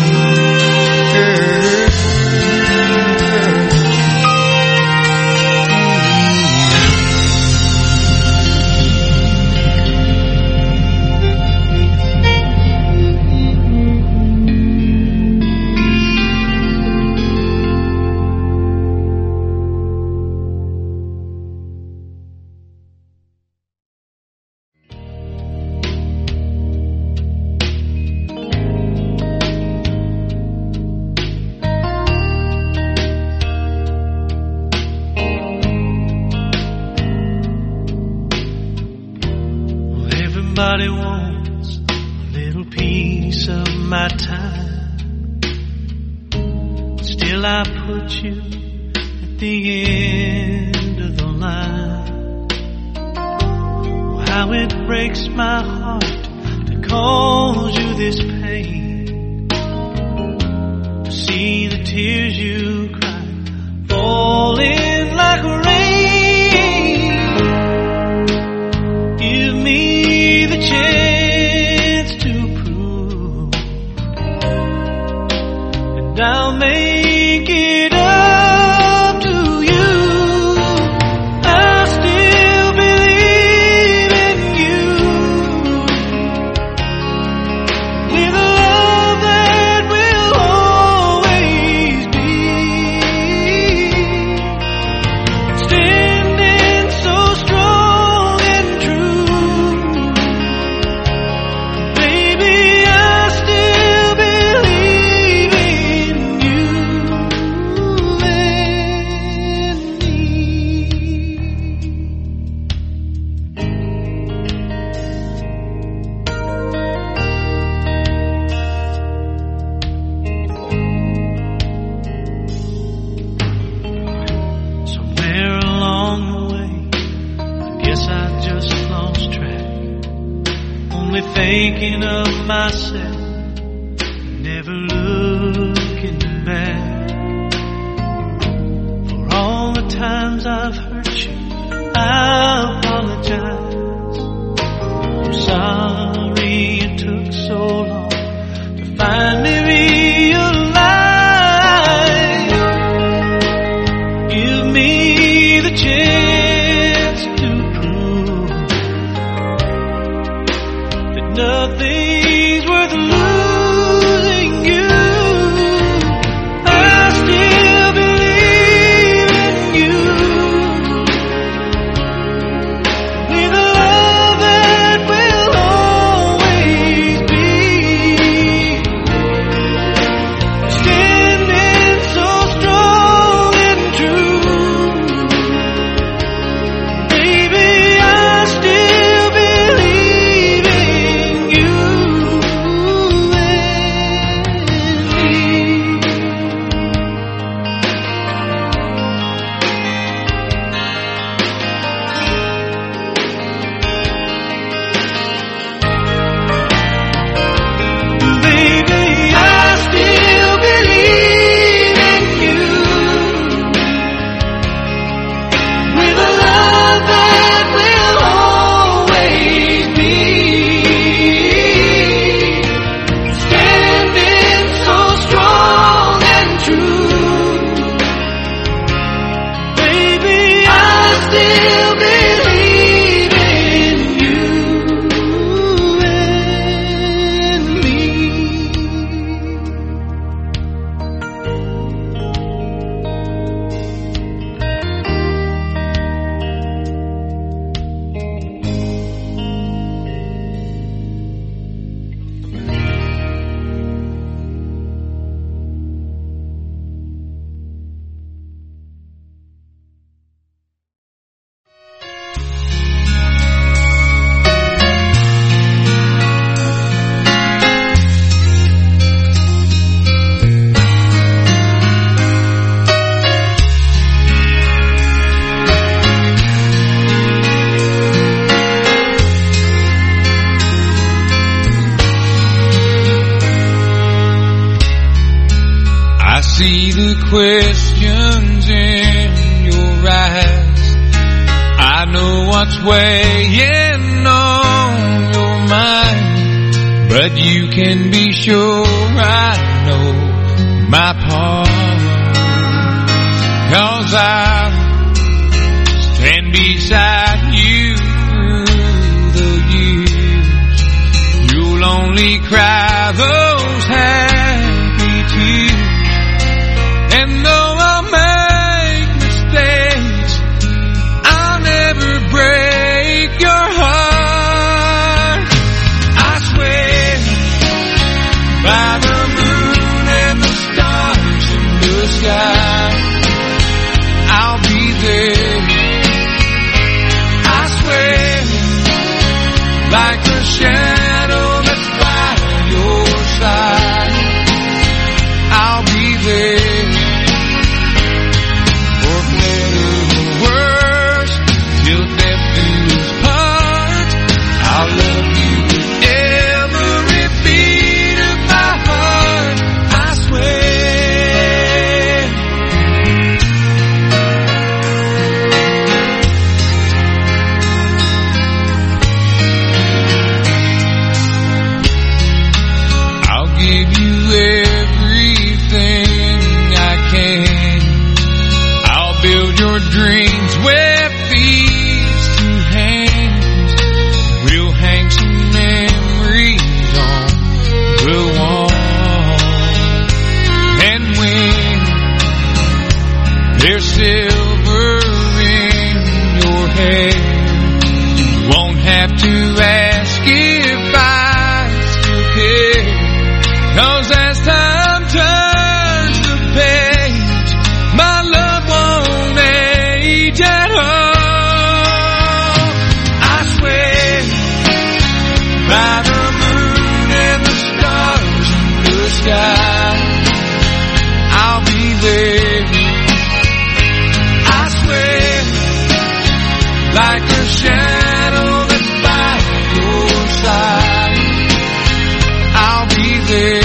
Everybody wants a little piece of my time. Still I put you at the end of the line. Oh, how it breaks my heart to cause you this pain, to see the tears you cry falling like rain. Give me the chance to prove and I'll make it up to you. I still believe in you with a love that will always be standing so strong and true. Baby, I still believe in you and me. Somewhere along the way, I guess I just lost track, only thinking of myself, never looking back. For all the times I've hurt you, I apologize. I'm sorry it took so long to finally realize. Give me the chance to prove that nothing's worth losing you. I still believe in you with a love that will always be standing so strong and true. Baby, I still believe in you and me. Baby, I still believe in you with a love that will always be standing so strong and true. Baby, I still believe in you and me. I see the questions in your eyes. I know what's weighing on your mind, but but you can be sure I know my part. 'Cause I'll stand beside you through the years. You'll only cry those happy tears. And though I'll make mistakes, I'll never break your heart. I swear by the moon and the stars in the sky, I'll be there. I swear, like a shadow that's by your side, I'll be there. For better or worse, till death do us part, I'll love you with every beat of my heart. I swear. Give you everything I can. I'll build your dreams with these two hands. We'll hang some memories on the wall. And when there's silver in your hair, you won't have to ask if I still care. 'Cause as time turns the page, my love won't age at all. I swear by the moon and the stars in the sky, I'll be there. I swear, like a shadow that's by your side, I'll be there.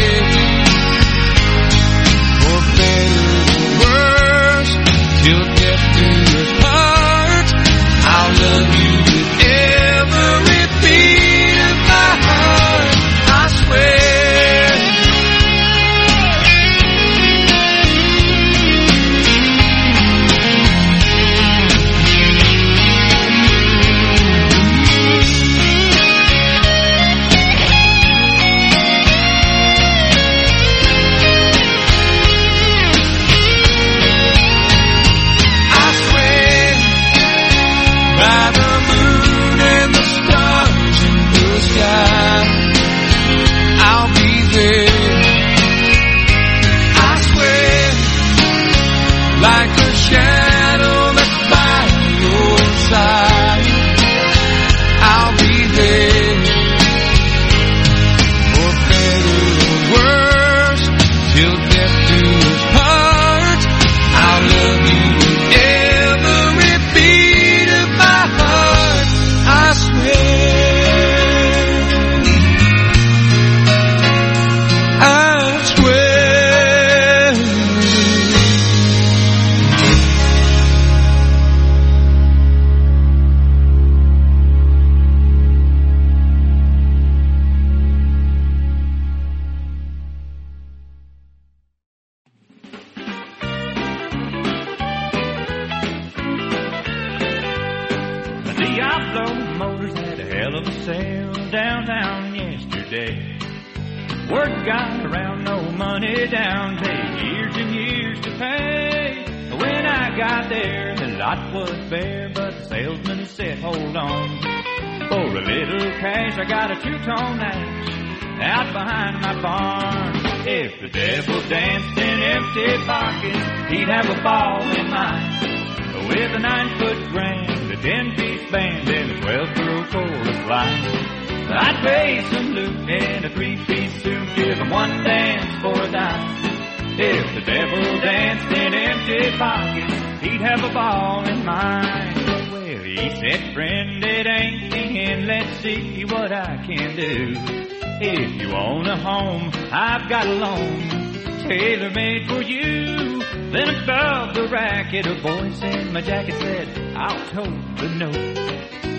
If you own a home, I've got a loan tailor-made for you. Then above the racket, a voice in my jacket said, I'll tote the note. The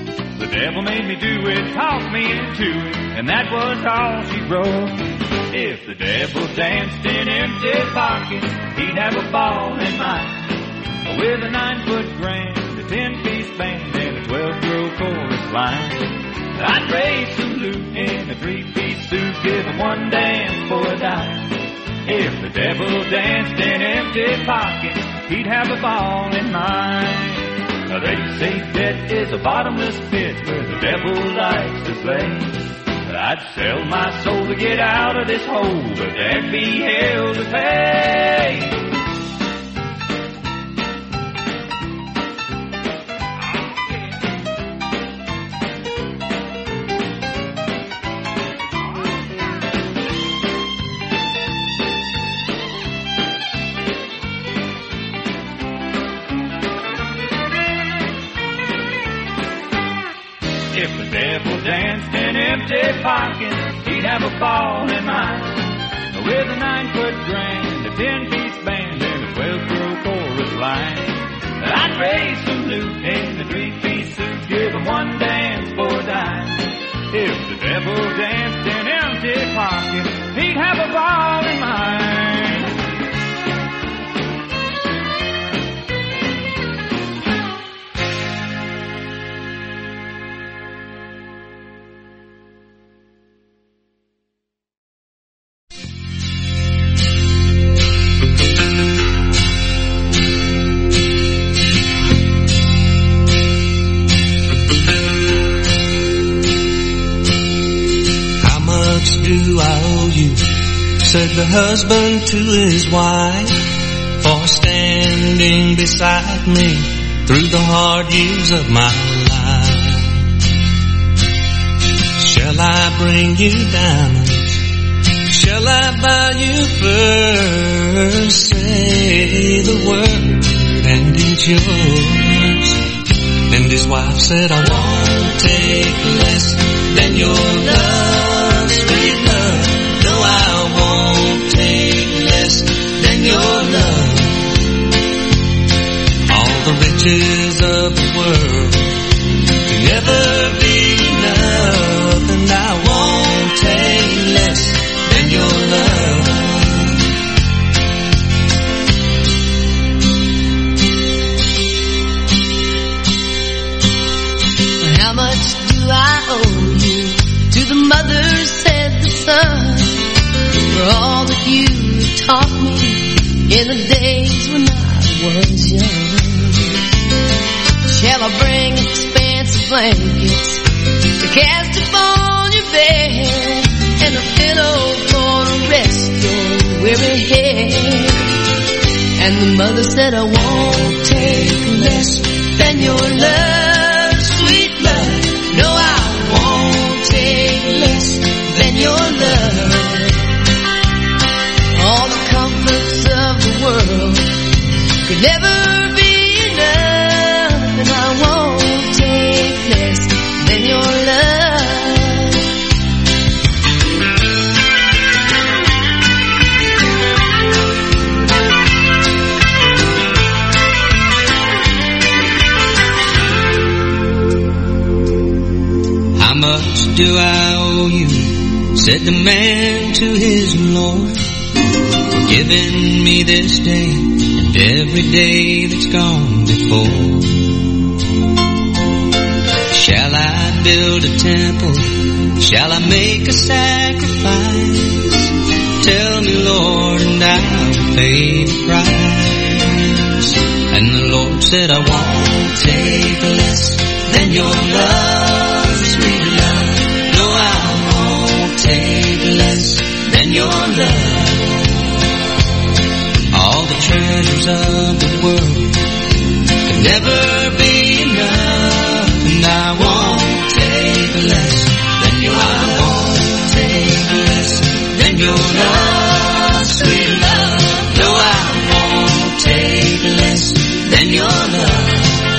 devil made me do it, talked me into it, and that was all she wrote. If the devil danced in empty pockets, he'd have a ball in mine. With a nine-foot grand, a ten-piece band, and a twelve-row chorus line. I'd raise some loot in a three-piece suit, give him one dance for a dime. If the devil danced in empty pockets, he'd have a ball in mine. Now they say debt is a bottomless pit where the devil likes to play. I'd sell my soul to get out of this hole, but there'd be hell to pay. If the devil danced in empty pockets, he'd have a ball in mine. With a nine-foot grand, a ten-piece band, and a twelve-row chorus line. I'd raise some loot in a three-piece suit, give him one dance for a dime. If the devil danced in empty pockets, he'd have a ball in mine. Said the husband to his wife, for standing beside me through the hard years of my life. Shall I bring you diamonds? Shall I buy you furs? Say the word and it's yours. And his wife said, I won't take less than your love, sweet love. No, I won't take less than your love. All the riches of the world can never be enough, and I won't take less than your love. How much do I owe you? To the mother said the son, for all that you taught me in the days when I was young. Shall I bring expensive blankets to cast upon your bed, and a pillow for to rest your weary head? And the mother said, I won't take less than your love, sweet love. No, I won't take less than your love. All the comforts of the world could never be enough, and I won't take less than your love. How much do I owe you? Said the man to his Lord, for giving me this day and every day that's gone before. Shall I build a temple? Shall I make a sacrifice? Tell me, Lord, and I'll pay the price. And the Lord said, I won't take less than your love, sweet love. No, I won't take less than your love. All the treasures of the world can never be enough, and I won't take less than your love. I won't take less than your love, sweet love. No, I won't take less than your love.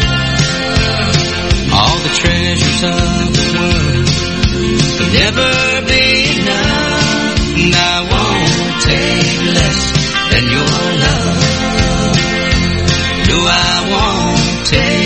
All the treasures of the world can never be enough, and I won't take less than your love. No, I won't take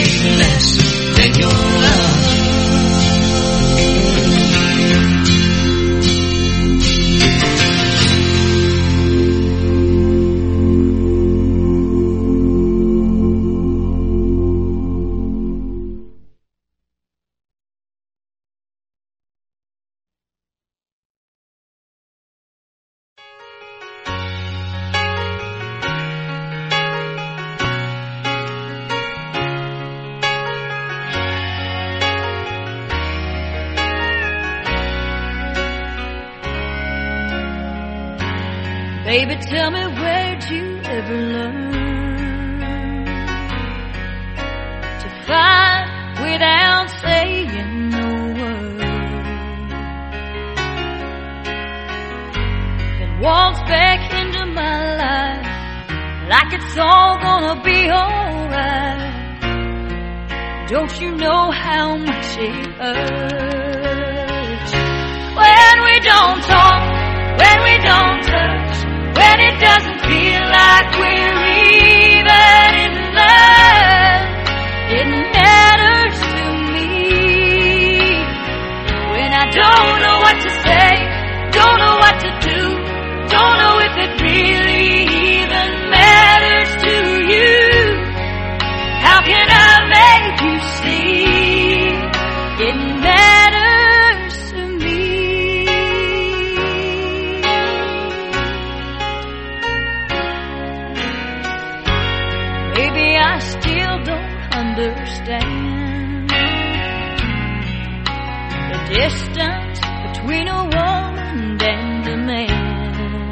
Baby, tell me, where'd you ever learn to fight without saying no word? Then walks back into my life like it's all gonna be alright. Don't you know how much it hurts when we don't talk, when we don't touch, when it doesn't feel like we're even in love? It matters to me when I don't know what to say, don't know what to do, don't know if it really even matters to you. How can I make you see it matters to me? Maybe I still don't understand the distance between a woman and a man.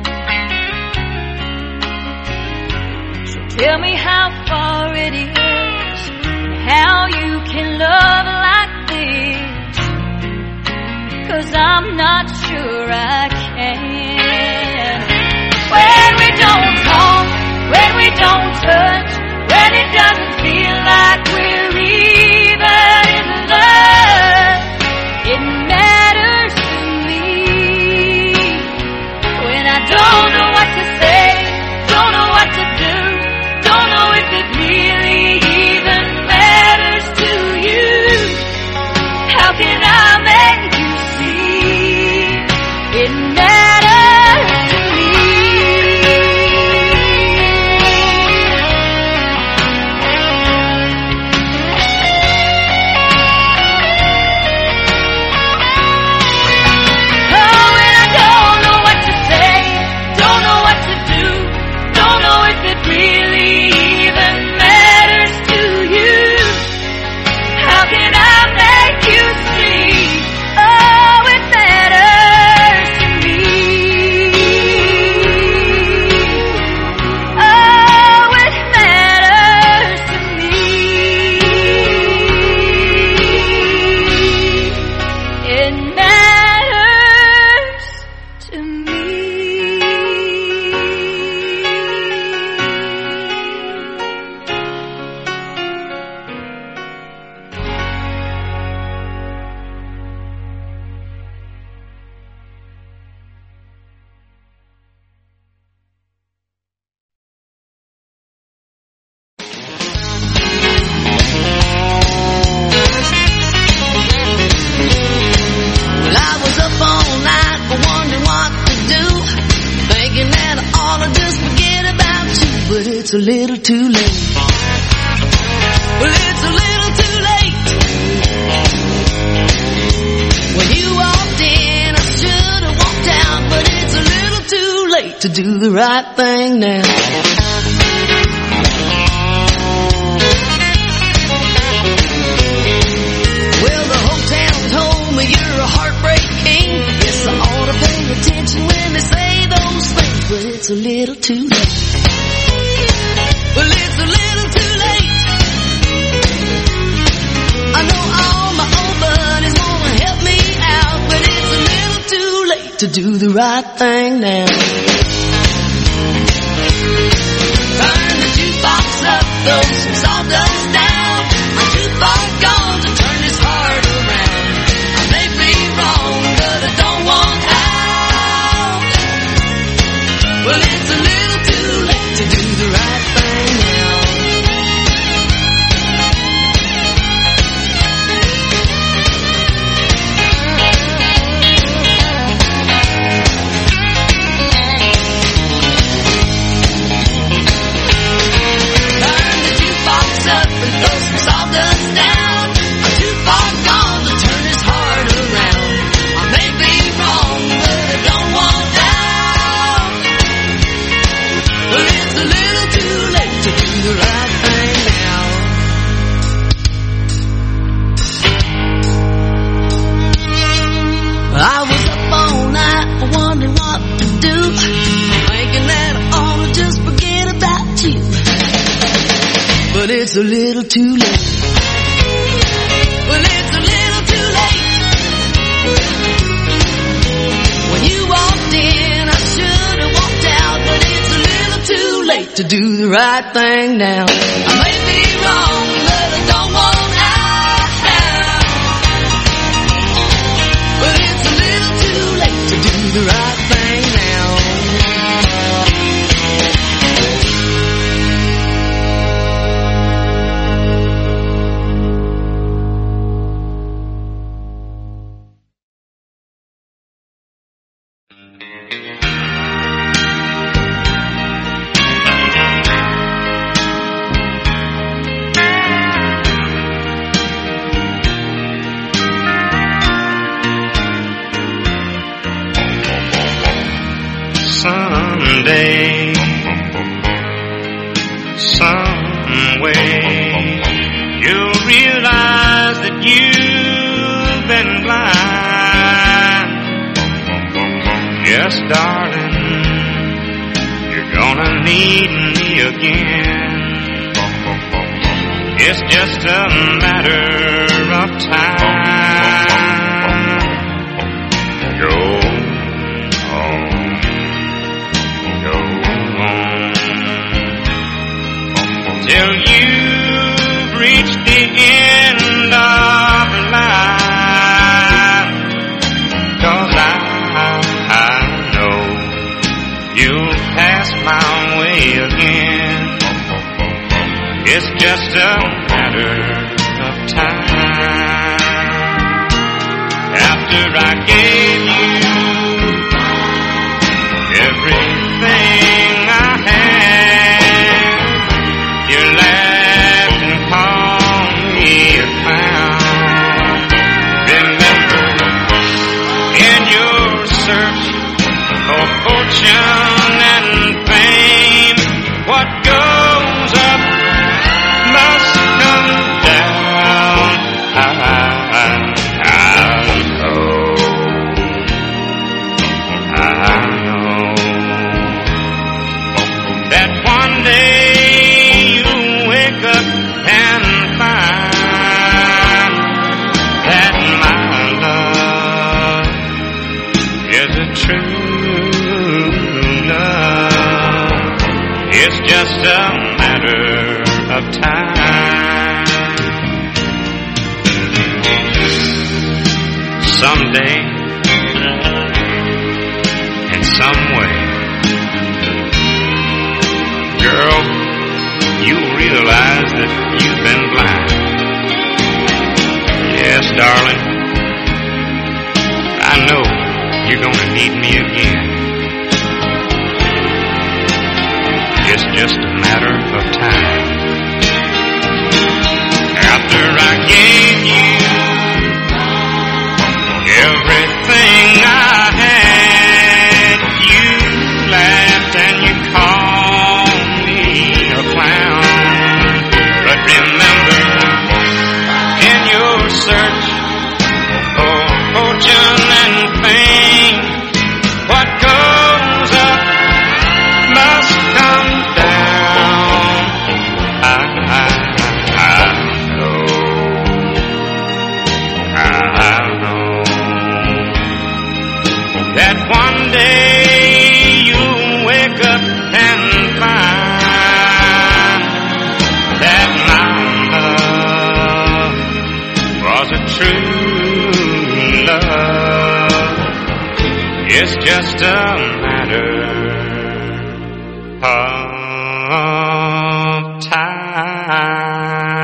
So tell me how far it is, how you can love like this, 'cause I'm not sure I can. When we don't talk, when we don't touch, when it doesn't feel like we're even in love, it matters to me when I don't know what to say, don't know what to do, don't know if it really even matters to you. How can I make you see it matters to me? Oh, and I don't know what to say, don't know what to do, don't know if it really even matters to you. How can I make you see? Oh, it matters to me. Oh, it matters to me. It matters to me. Well, I was up all night wondering what to do, thinking that I ought to just forget about you, but it's a little too late. Well, it's a little too late. When you walked in, I should have walked out, but it's a little too late to do the right thing now. Well, the whole town told me you're a heartbreak king. Guess I ought to pay attention when they say those things, but it's a little too late. Well, it's a little too late. I know all my old buddies wanna help me out, but it's a little too late to do the right thing now. Turn the jukebox up, throw some sawdust down. My jukebox gone to turn this heart around. I may be wrong, but I don't want out. Well, it's a little too late to do the right thing now. but it's a little too late. Well, it's a little too late. When you walked in, I should have walked out, but it's a little too late to do the right thing now. I may be wrong, but I don't want out. But it's a little too late to do the right thing now. Someday, some way, you'll realize that you've been blind. Yes, darling, you're gonna need me again. It's just a matter of time. Go till you've reached the end of the line. 'Cause I, I know you'll pass my way again. It's just a matter of time. After I gave you everything I had, you laughed and called me a clown. Remember, in your search for fortune and fame, what goes up must come down. I, I know, I know that one day and find that my love is a true love. It's just a matter of time. Someday, in some way, girl, you'll realize that you've been blind. Yes, darling, I know you're gonna need me again. It's just a matter of time. After I gave you everything I had, you laughed and you called me a clown. But remember, in your search for fortune and fame, what goes up must come down. I, I, I know, I know that one day you'll wake up and find that my love was a true love. It's just a matter of time.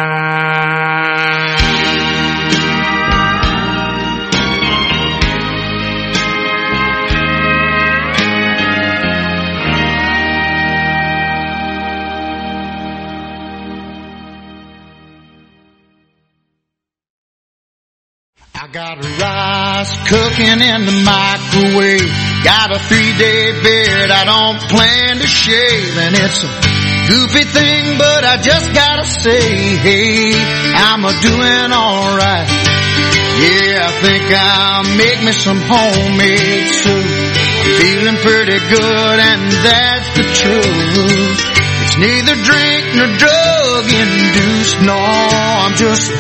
I got rice cooking in the microwave. Got a three-day beard I don't plan to shave. And it's a goofy thing, but I just gotta say, hey, I'm a doing alright. Yeah, I think I'll make me some homemade soup. Feeling pretty good, and that's the truth. It's neither drink nor drug induced.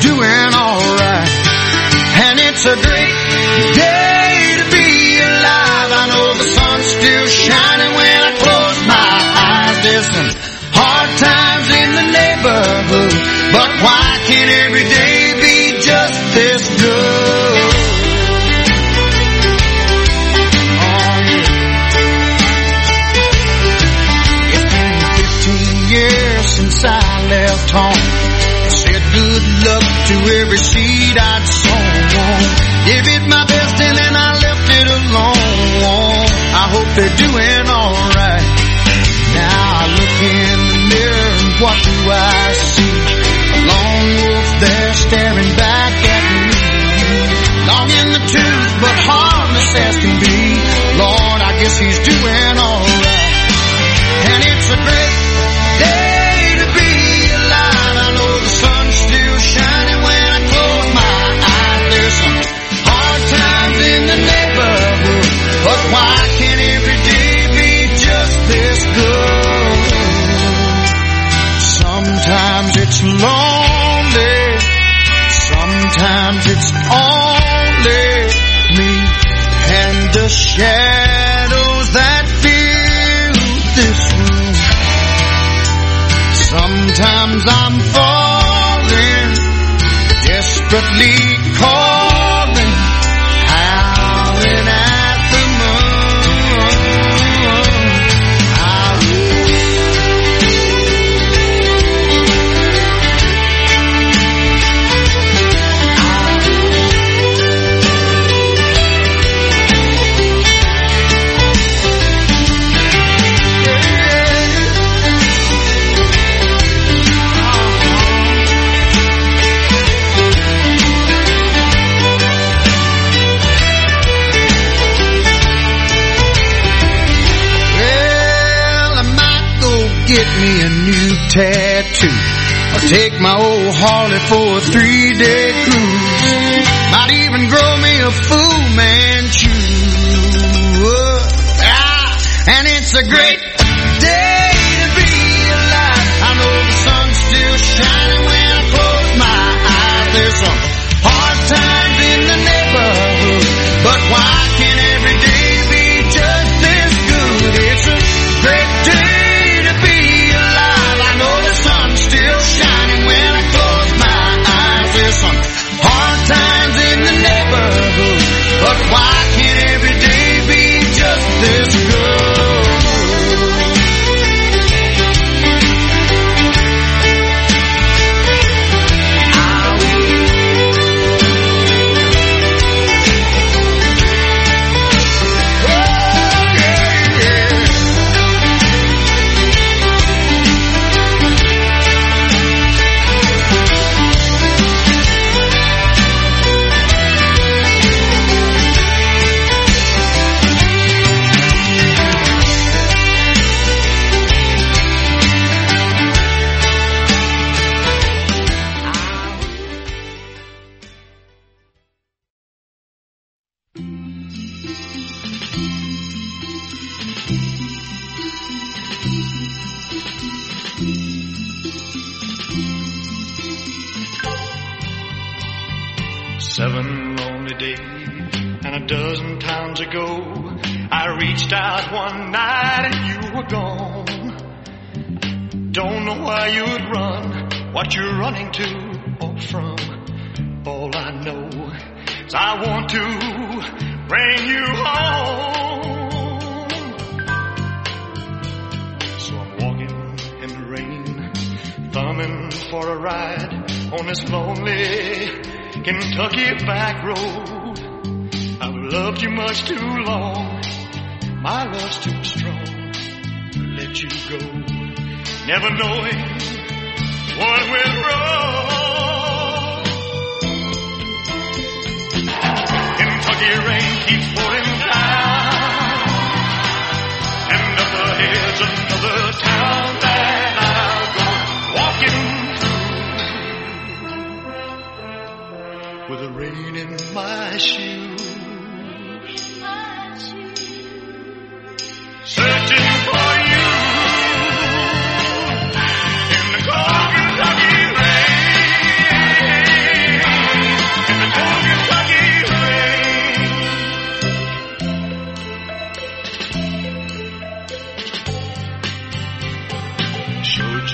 doing alright. And it's a great day to be alive. I know the sun's still shining when I close my eyes. There's some hard times in the neighborhood, but why can't every day be just this good? Oh, yeah. It's been fifteen years since I left home. Said good luck to every seed I'd sown. Gave it my best and then I left it alone. I hope they're doing alright. Now I look in the mirror and what do I see? A lone wolf there staring back at me. Long in the tooth but harmless as can be. Lord, I guess he's doing alright. And it's a great day to be alive. I know the sun's still shining when I close my eyes. There's some hard times in the neighborhood, but why can't every day be just this good? Sometimes it's lonely, sometimes it's only me and the shadows that fill this room. Sometimes I'm falling, desperately calling, howling at the moon. I get me a new tattoo, or take my old Harley for a three-day cruise. Might even grow me a Fu Manchu. Ah, and it's a great day to be alive. I know the sun's still shining when I close my eyes. There's some hard times in the neighborhood, but why can't every day be just this good? It's a great day. But why can't every day be just this good? Seven lonely days and a dozen times ago, I reached out one night and you were gone. Don't know why you'd run, what you're running to or from. All I know is I want to bring you home. So I'm walking in the rain, thumbing for a ride on this lonely Kentucky back road. I've loved you much too long, my love's too strong to let you go, never knowing what went wrong. Kentucky rain keeps pouring down, and up ahead's another town that I'll go walking with the rain in my shoes, searching for you in the cold Kentucky rain.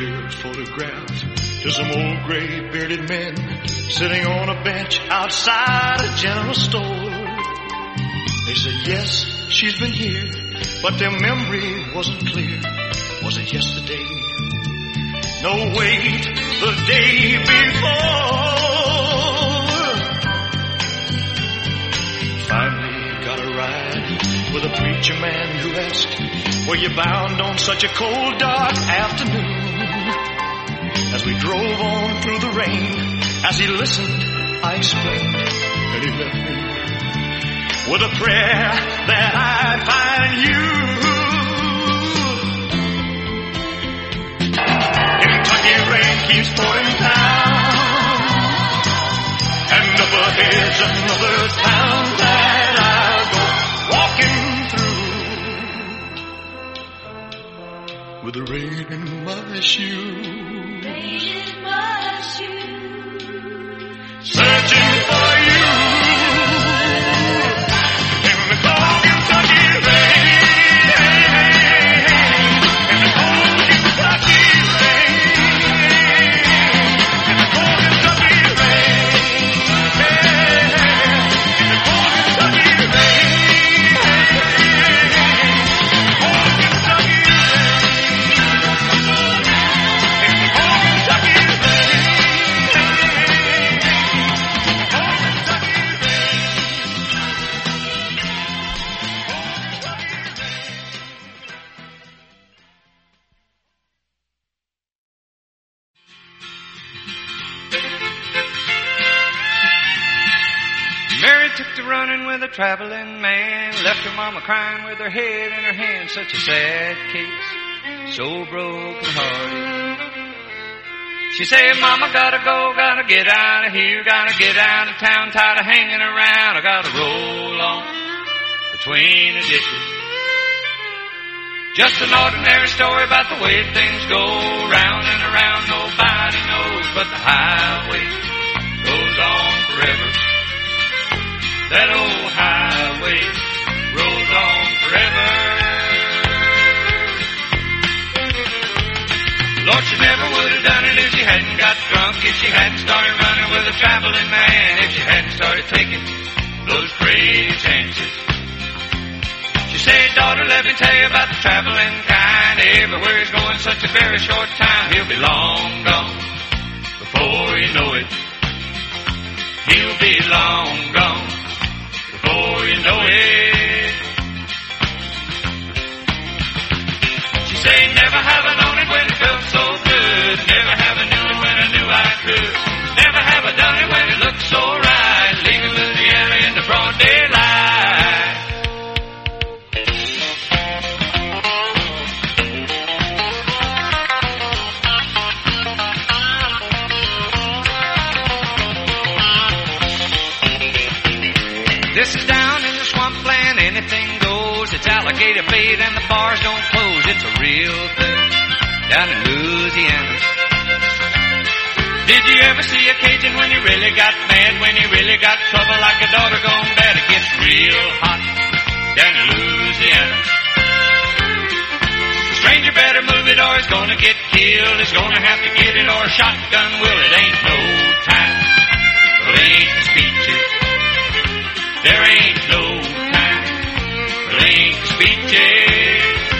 we're photographed to some old gray bearded men sitting on a bench outside a general store. They say, yes, she's been here, but their memory wasn't clear. Was it yesterday? No, wait, the day before. Finally got a ride with a preacher man who asked, were you bound on such a cold, dark afternoon? As we drove on through the rain, as he listened, I explained, and he left me with a prayer that I'd find you. Kentucky rain keeps pouring down, and up ahead's another town that I'll go walking through with the rain in my shoes, rain in my shoes, searching for you. Traveling man left her mama crying with her head in her hand. Such a sad case, so broken hearted. She said, Mama, gotta go, gotta get out of here, gotta get out of town, tired of hanging around. I gotta roll on between the ditches. Just an ordinary story about the way things go, round and around, nobody knows, but the highway goes on forever. That old highway rolls on forever. Lord, she never would have done it if she hadn't got drunk, if she hadn't started running with a traveling man, if she hadn't started taking those crazy chances. She said, daughter, let me tell you about the traveling kind. Everywhere he's going such a very short time, he'll be long gone before you know it. He'll be long gone before you know it. She said, never have I known it when it felt so good. Never have I knew it when I knew I could. Never have I done it when it looked so right. Leaving Louisiana in the broad daylight. This is down in the swampland, anything goes. It's alligator bait and the bars don't close. It's a real thing down in Louisiana. Did you ever see a Cajun when you really got mad, when you really got trouble like a daughter gone bad? It gets real hot down in Louisiana. The stranger better move it or he's gonna get killed. He's gonna have to get it or a shotgun will. It ain't no time for lame speeches. There ain't no time for lame speeches.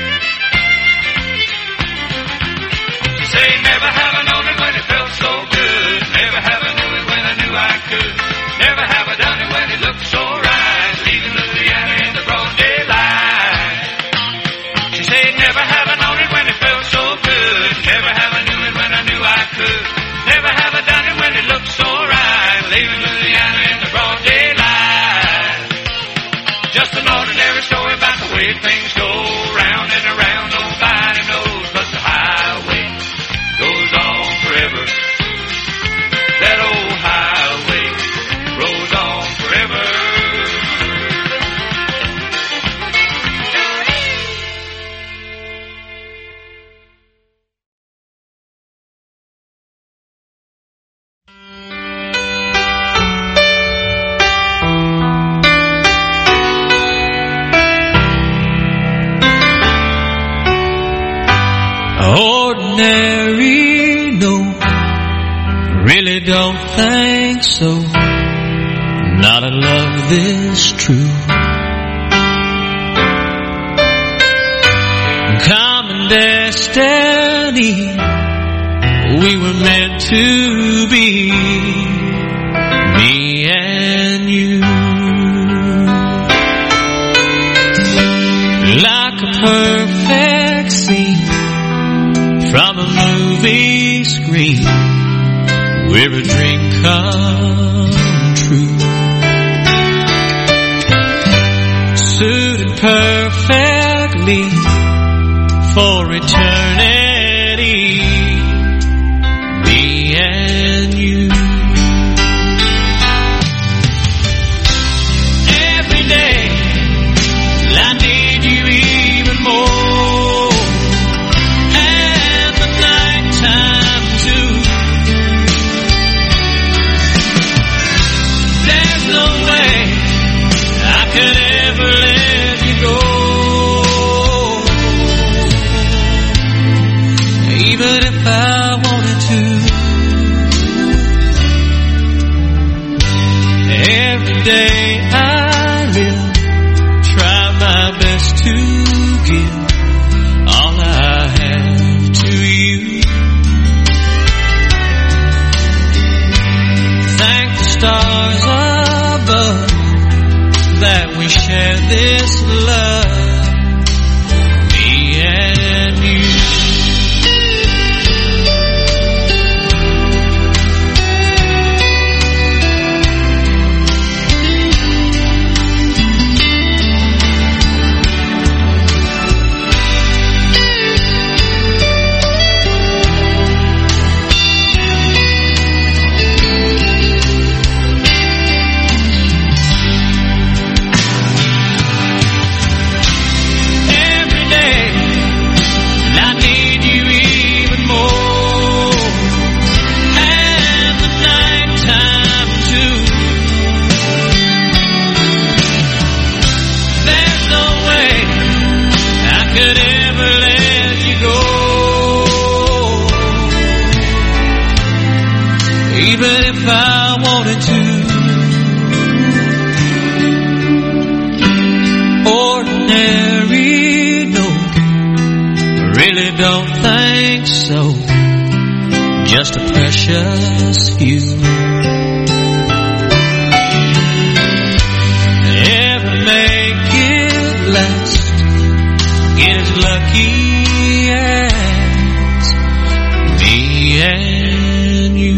She say, never have I known it when it felt so good. Never have I knew it when I knew I could. Never have I done it when it looked so right. Leaving Louisiana in the broad daylight. She said, never have I known it when it felt so good. Never have I knew it when I knew I could. Never have I done it when it looked so right. Leaving Louisiana in the broad daylight. Just an ordinary story about the way things go, round and around, nobody knows, but the highway goes on ordinary, no, really don't think so. Not a love this true. Common destiny, we were meant to be, me and you. Like a perfect scene from a movie screen, we're a dream come true. Suited perfectly for eternity, me and you. Every day I need you even more, and the night time too. There's no way I could ever let you go, even if I wanted to. Every day I live, try my best to give all I have to you. Thank the stars above that we share this love, me and you. Even if I wanted to. Ordinary, no, really don't think so. Just a precious few. Ever make it last, get as lucky as me and you.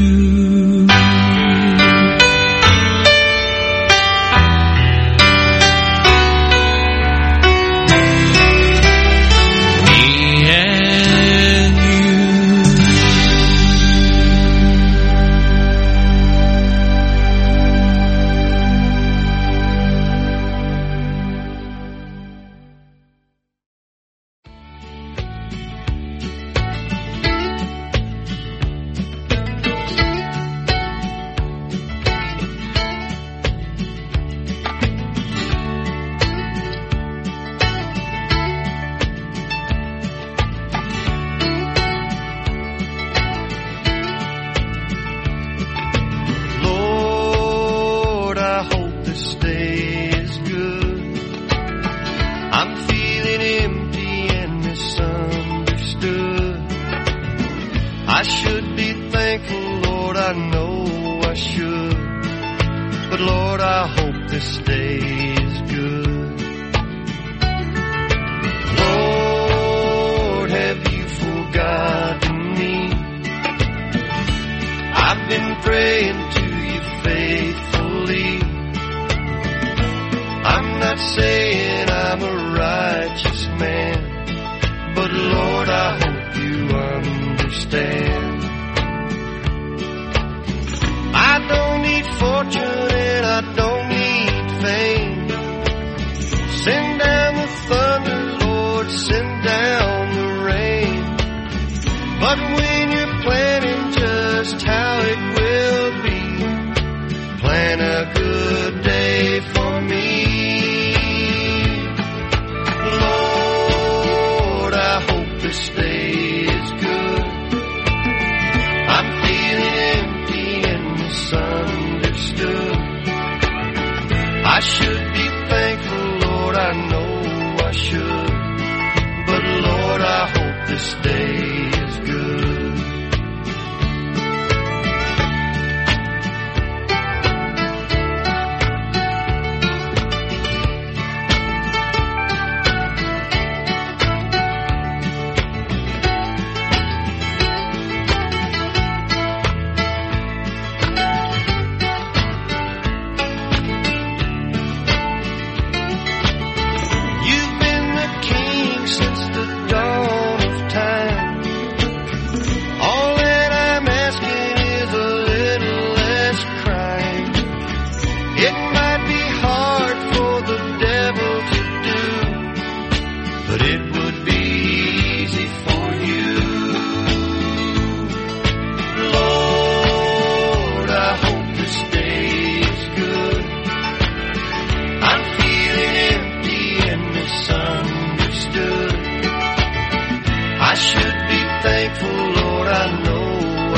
Lord, I hope this day is good.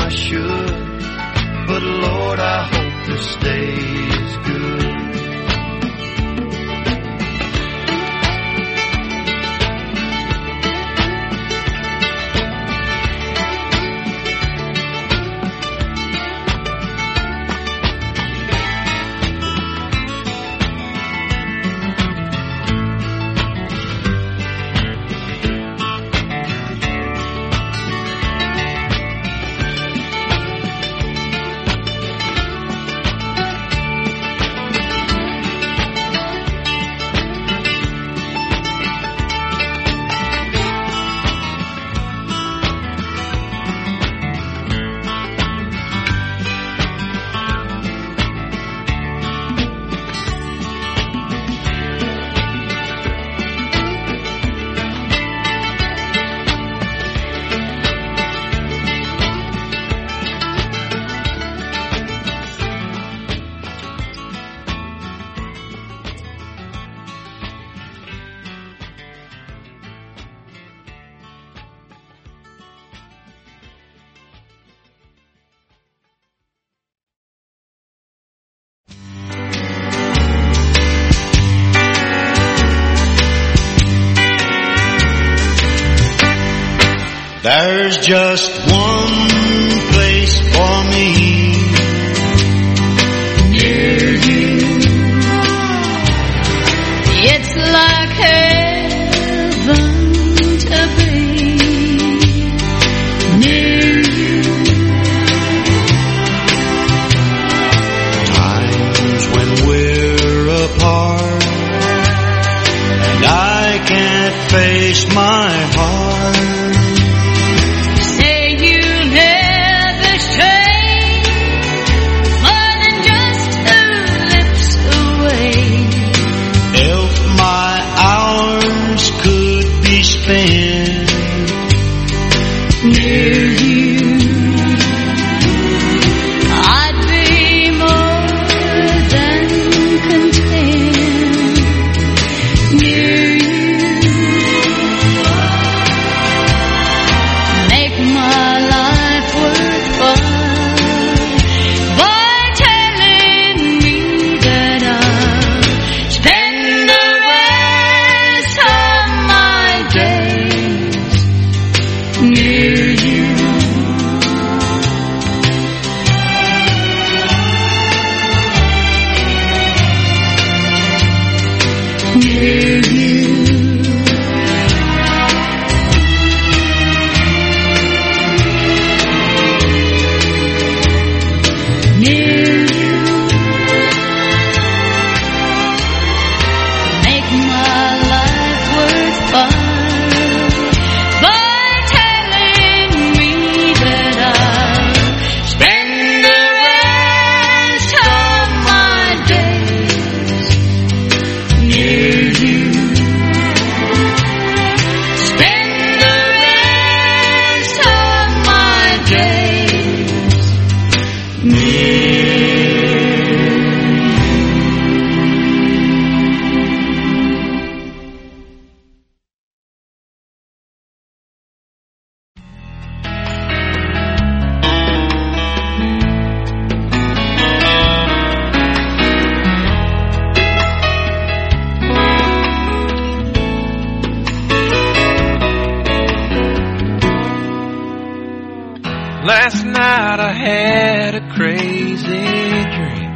should, but Lord, I hope this stays good. There's just one place for me near you. It's like heaven to be near you. Times when we're apart and I can't face my heart. Near you, I'd be more than content. Near you, make my life worthwhile by telling me that I'll spend the rest of my days near you. Near you. Near you. Make my life worthwhile by telling me that I'll spend the rest of my days near you. Spend the rest of my days near you. Last night I had a crazy dream.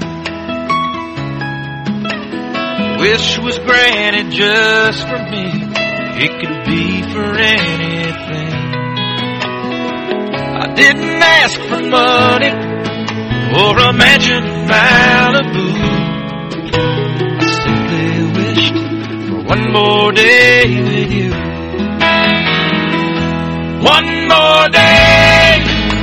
Wish was granted just for me. It could be for anything. I didn't ask for money or a mansion in Malibu. I simply wished for one more day with you. One more day,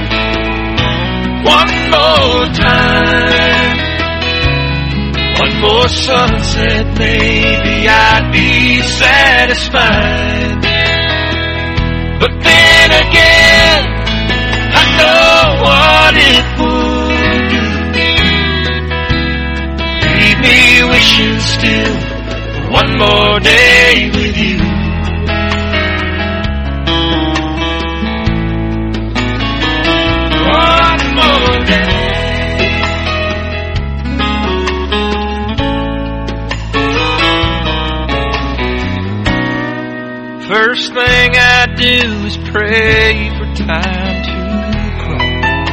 one more time, one more sunset, maybe I'd be satisfied. But then again, I know what it would do. Leave me wishing still for one more day with you. Oh, do is pray for time to grow.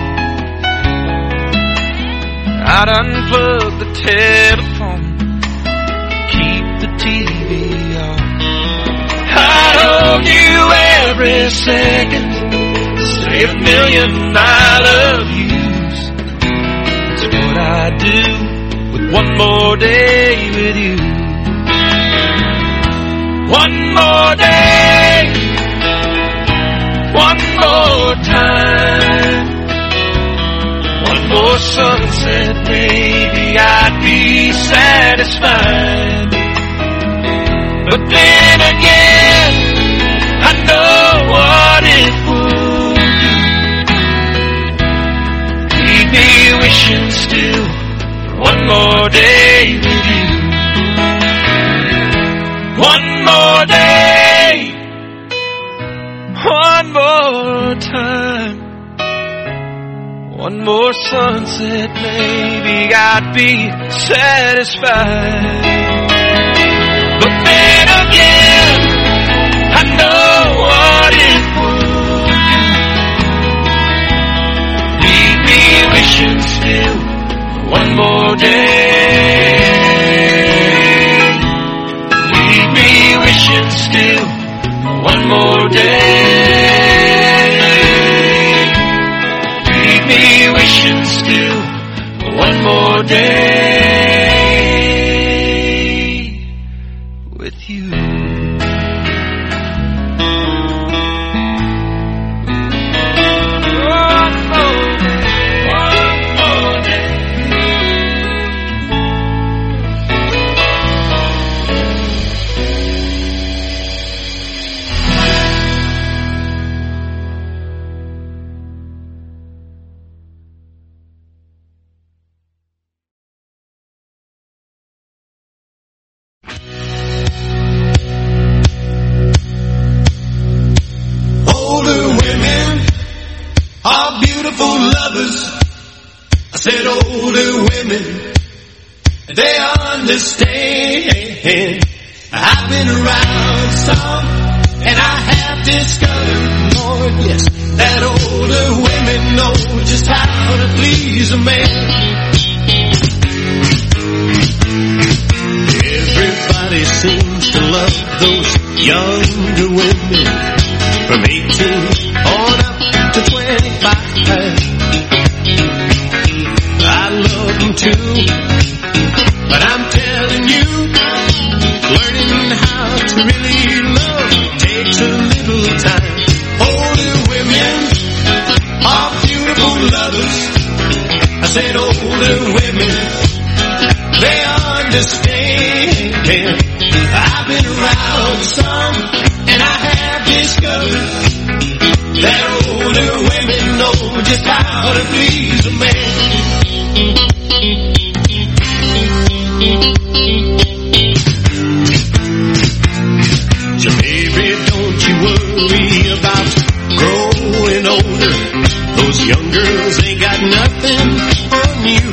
I'd unplug the telephone, keep the T V on. I'd hold you every second, say a million I love yous. That's what I'd do with one more day with you. One more day, one more time, one more sunset, maybe I'd be satisfied. But then again, I know what it would do. Leave me wishing still for one more day with you. One more day, one more time, one more sunset, maybe I'd be satisfied. But then again, I know what it would do. Leave me wishing still for one more day. Wishing still one more day. Leave me wishing still one more day with you. Understand, I've been around some, and I have discovered, Lord, yes, that older women know just how to please a man. Everybody seems to love those younger women from eighteen on up to twenty-five. I love them too. But I'm telling you, learning how to really love takes a little time. Older women are beautiful lovers. I said older women, they understand. I've been around some, and I have discovered that older women know just how to please a man. So baby, don't you worry about growing older. Those young girls ain't got nothing on you.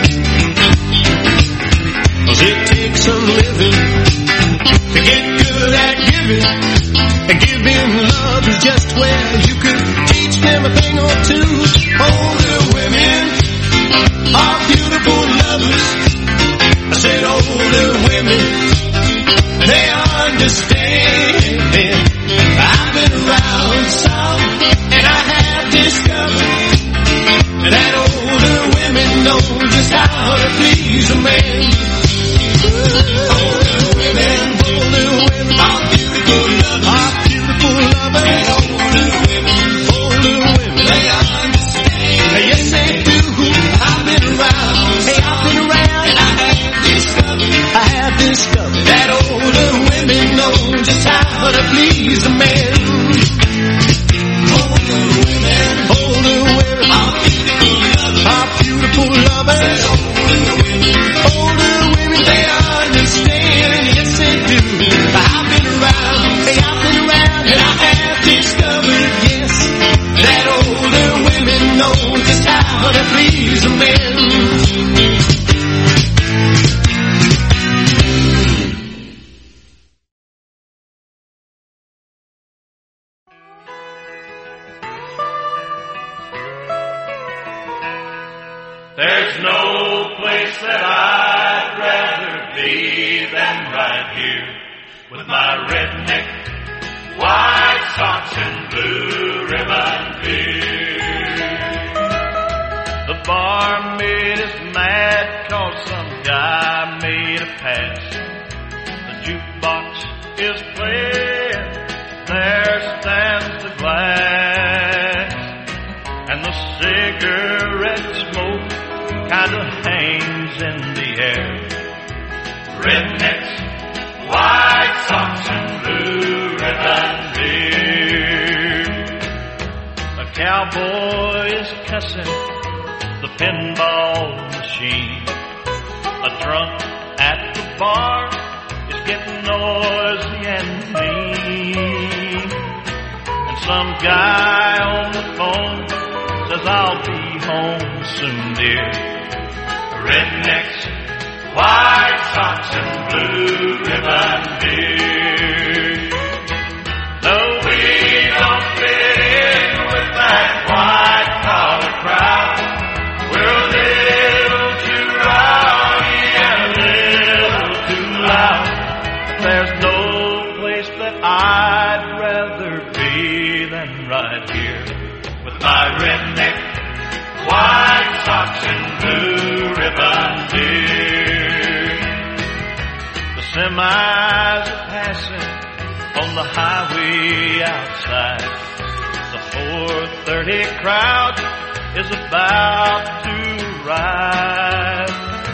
'Cause it takes some living to get good at giving. And giving love is just where you could teach them a thing or two. Older women are beautiful lovers. I said older women, they understand. I've been around some, and I have discovered that older women know just how to please a man. Older women, older women are beautiful lovers, are beautiful lovers. And older women, older women, they understand. Yes, they do. I've been around, hey, I've been around, and I have discovered, I have discovered that older women know just how to please a man. Older women, older women are beautiful lovers, are beautiful lovers. Older women, older women, they understand. Yes, they do. I've been around, hey, I've been around, and I have discovered, yes, that older women know just how to please a man. place that I'd rather be than right here with my redneck, white socks and blue ribbon beer. The barmaid is mad 'cause some guy made a pass. The jukebox is playing, there stands the glass, and the cigarette smoke kinda hangs in the air. Rednecks, white socks and blue ribbon beer. A cowboy is cussing the pinball machine. A drunk at the bar is getting noisy and mean. And some guy on the phone says, I'll be home soon, dear. Rednecks, white socks and blue ribbon beer. No, we don't fit in with that white collar crowd. We're a little too rowdy and a little too loud. There's no place that I'd rather be than right here with my redneck, white socks and blue ribbon beer. The semis are passing on the highway outside. The four thirty crowd is about to rise.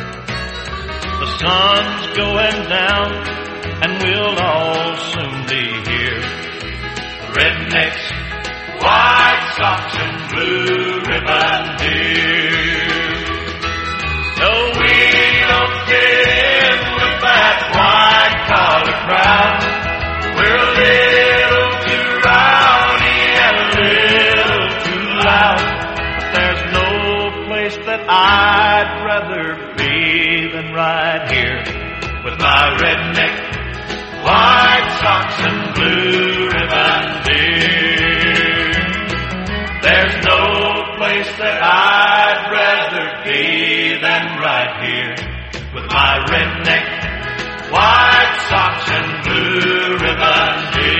The sun's going down and we'll all soon be here. Rednecks, white socks and blue ribbon beer. No, we don't fit in with that white collar crowd. We're a little too rowdy and a little too loud. But there's no place that I'd rather be than right here with my redneck, white socks and blue ribbon beer. There's no place that I'd rather be than right here with my redneck, white socks and blue ribbon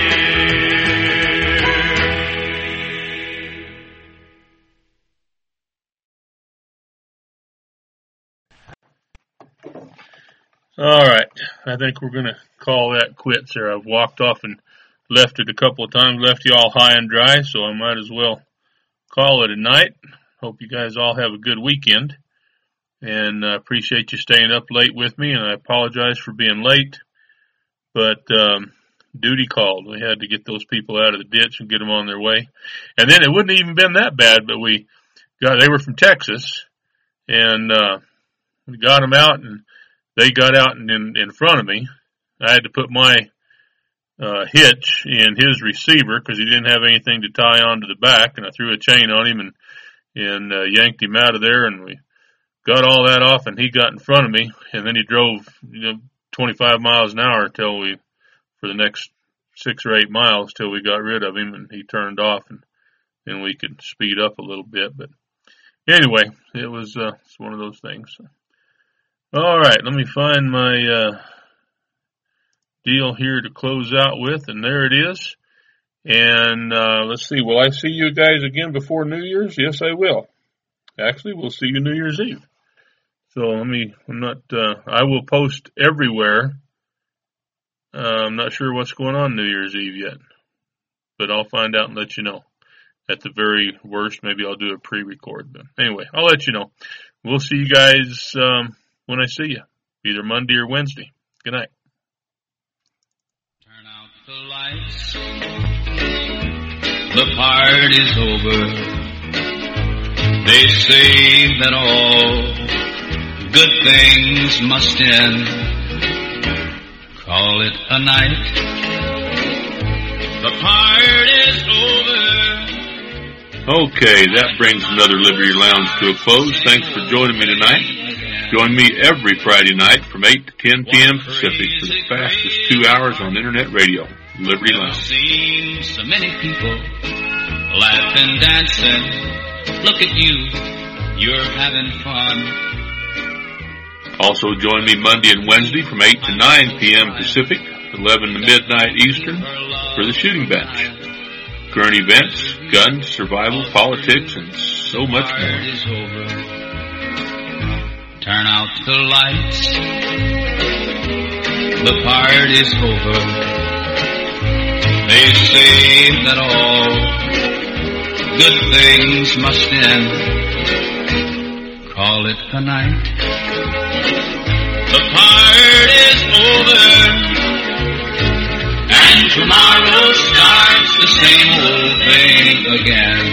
beer. All right. I think we're going to call that quits there. I've walked off and left it a couple of times, left you all high and dry, so I might as well call it a night. Hope you guys all have a good weekend, and I uh, appreciate you staying up late with me, and I apologize for being late, but um, duty called. We had to get those people out of the ditch and get them on their way. And then it wouldn't have even been that bad, but we got, they were from Texas, and uh, we got them out, and they got out in, in, in front of me. I had to put my uh, hitch in his receiver because he didn't have anything to tie onto the back, and I threw a chain on him and, and uh, yanked him out of there, and we got all that off, and he got in front of me, and then he drove, you know, twenty-five miles an hour till we, for the next six or eight miles till we got rid of him, and he turned off, and then we could speed up a little bit. But anyway, it was uh, it's one of those things. All right, let me find my uh, deal here to close out with, and there it is. And uh, let's see, will I see you guys again before New Year's? Yes, I will. Actually, we'll see you New Year's Eve. So let me, I'm not, uh, I will post everywhere. Uh, I'm not sure what's going on New Year's Eve yet, but I'll find out and let you know. At the very worst, maybe I'll do a pre-record. But anyway, I'll let you know. We'll see you guys um, when I see you, either Monday or Wednesday. Good night. Turn out the lights. The party's over. They say that all good things must end. Call it a night. The party's over. Okay, that brings another Liberty Lounge to a close. Thanks for joining me tonight. Join me every Friday night from eight to ten p.m. Pacific for the fastest two hours on Internet radio. Liberty Lounge. I've seen so many people laughing, dancing. Look at you, you're having fun. Also join me Monday and Wednesday from eight to nine p.m. Pacific, eleven to midnight Eastern for the Shooting Bench. Current events, guns, survival, politics, and so much more. Turn out the lights. The party's over. They say that all good things must end. Call it a night. The party's over, and tomorrow starts the same old thing again.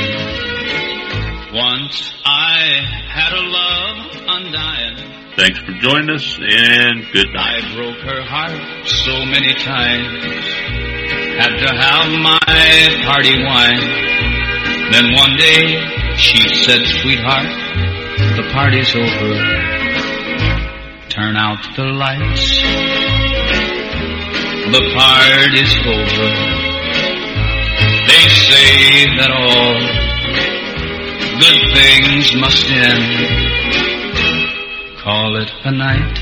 Once I had a love undying. Thanks for joining us, and good night. I broke her heart so many times. Had to have my party wine. Then one day she said, sweetheart, the party's over. Turn out the lights. The party's over. They say that all good things must end. Call it a night.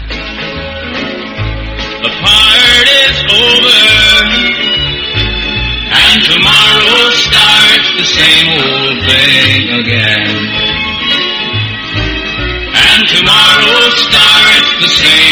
The party's over, and tomorrow starts the same old thing again. And tomorrow starts the same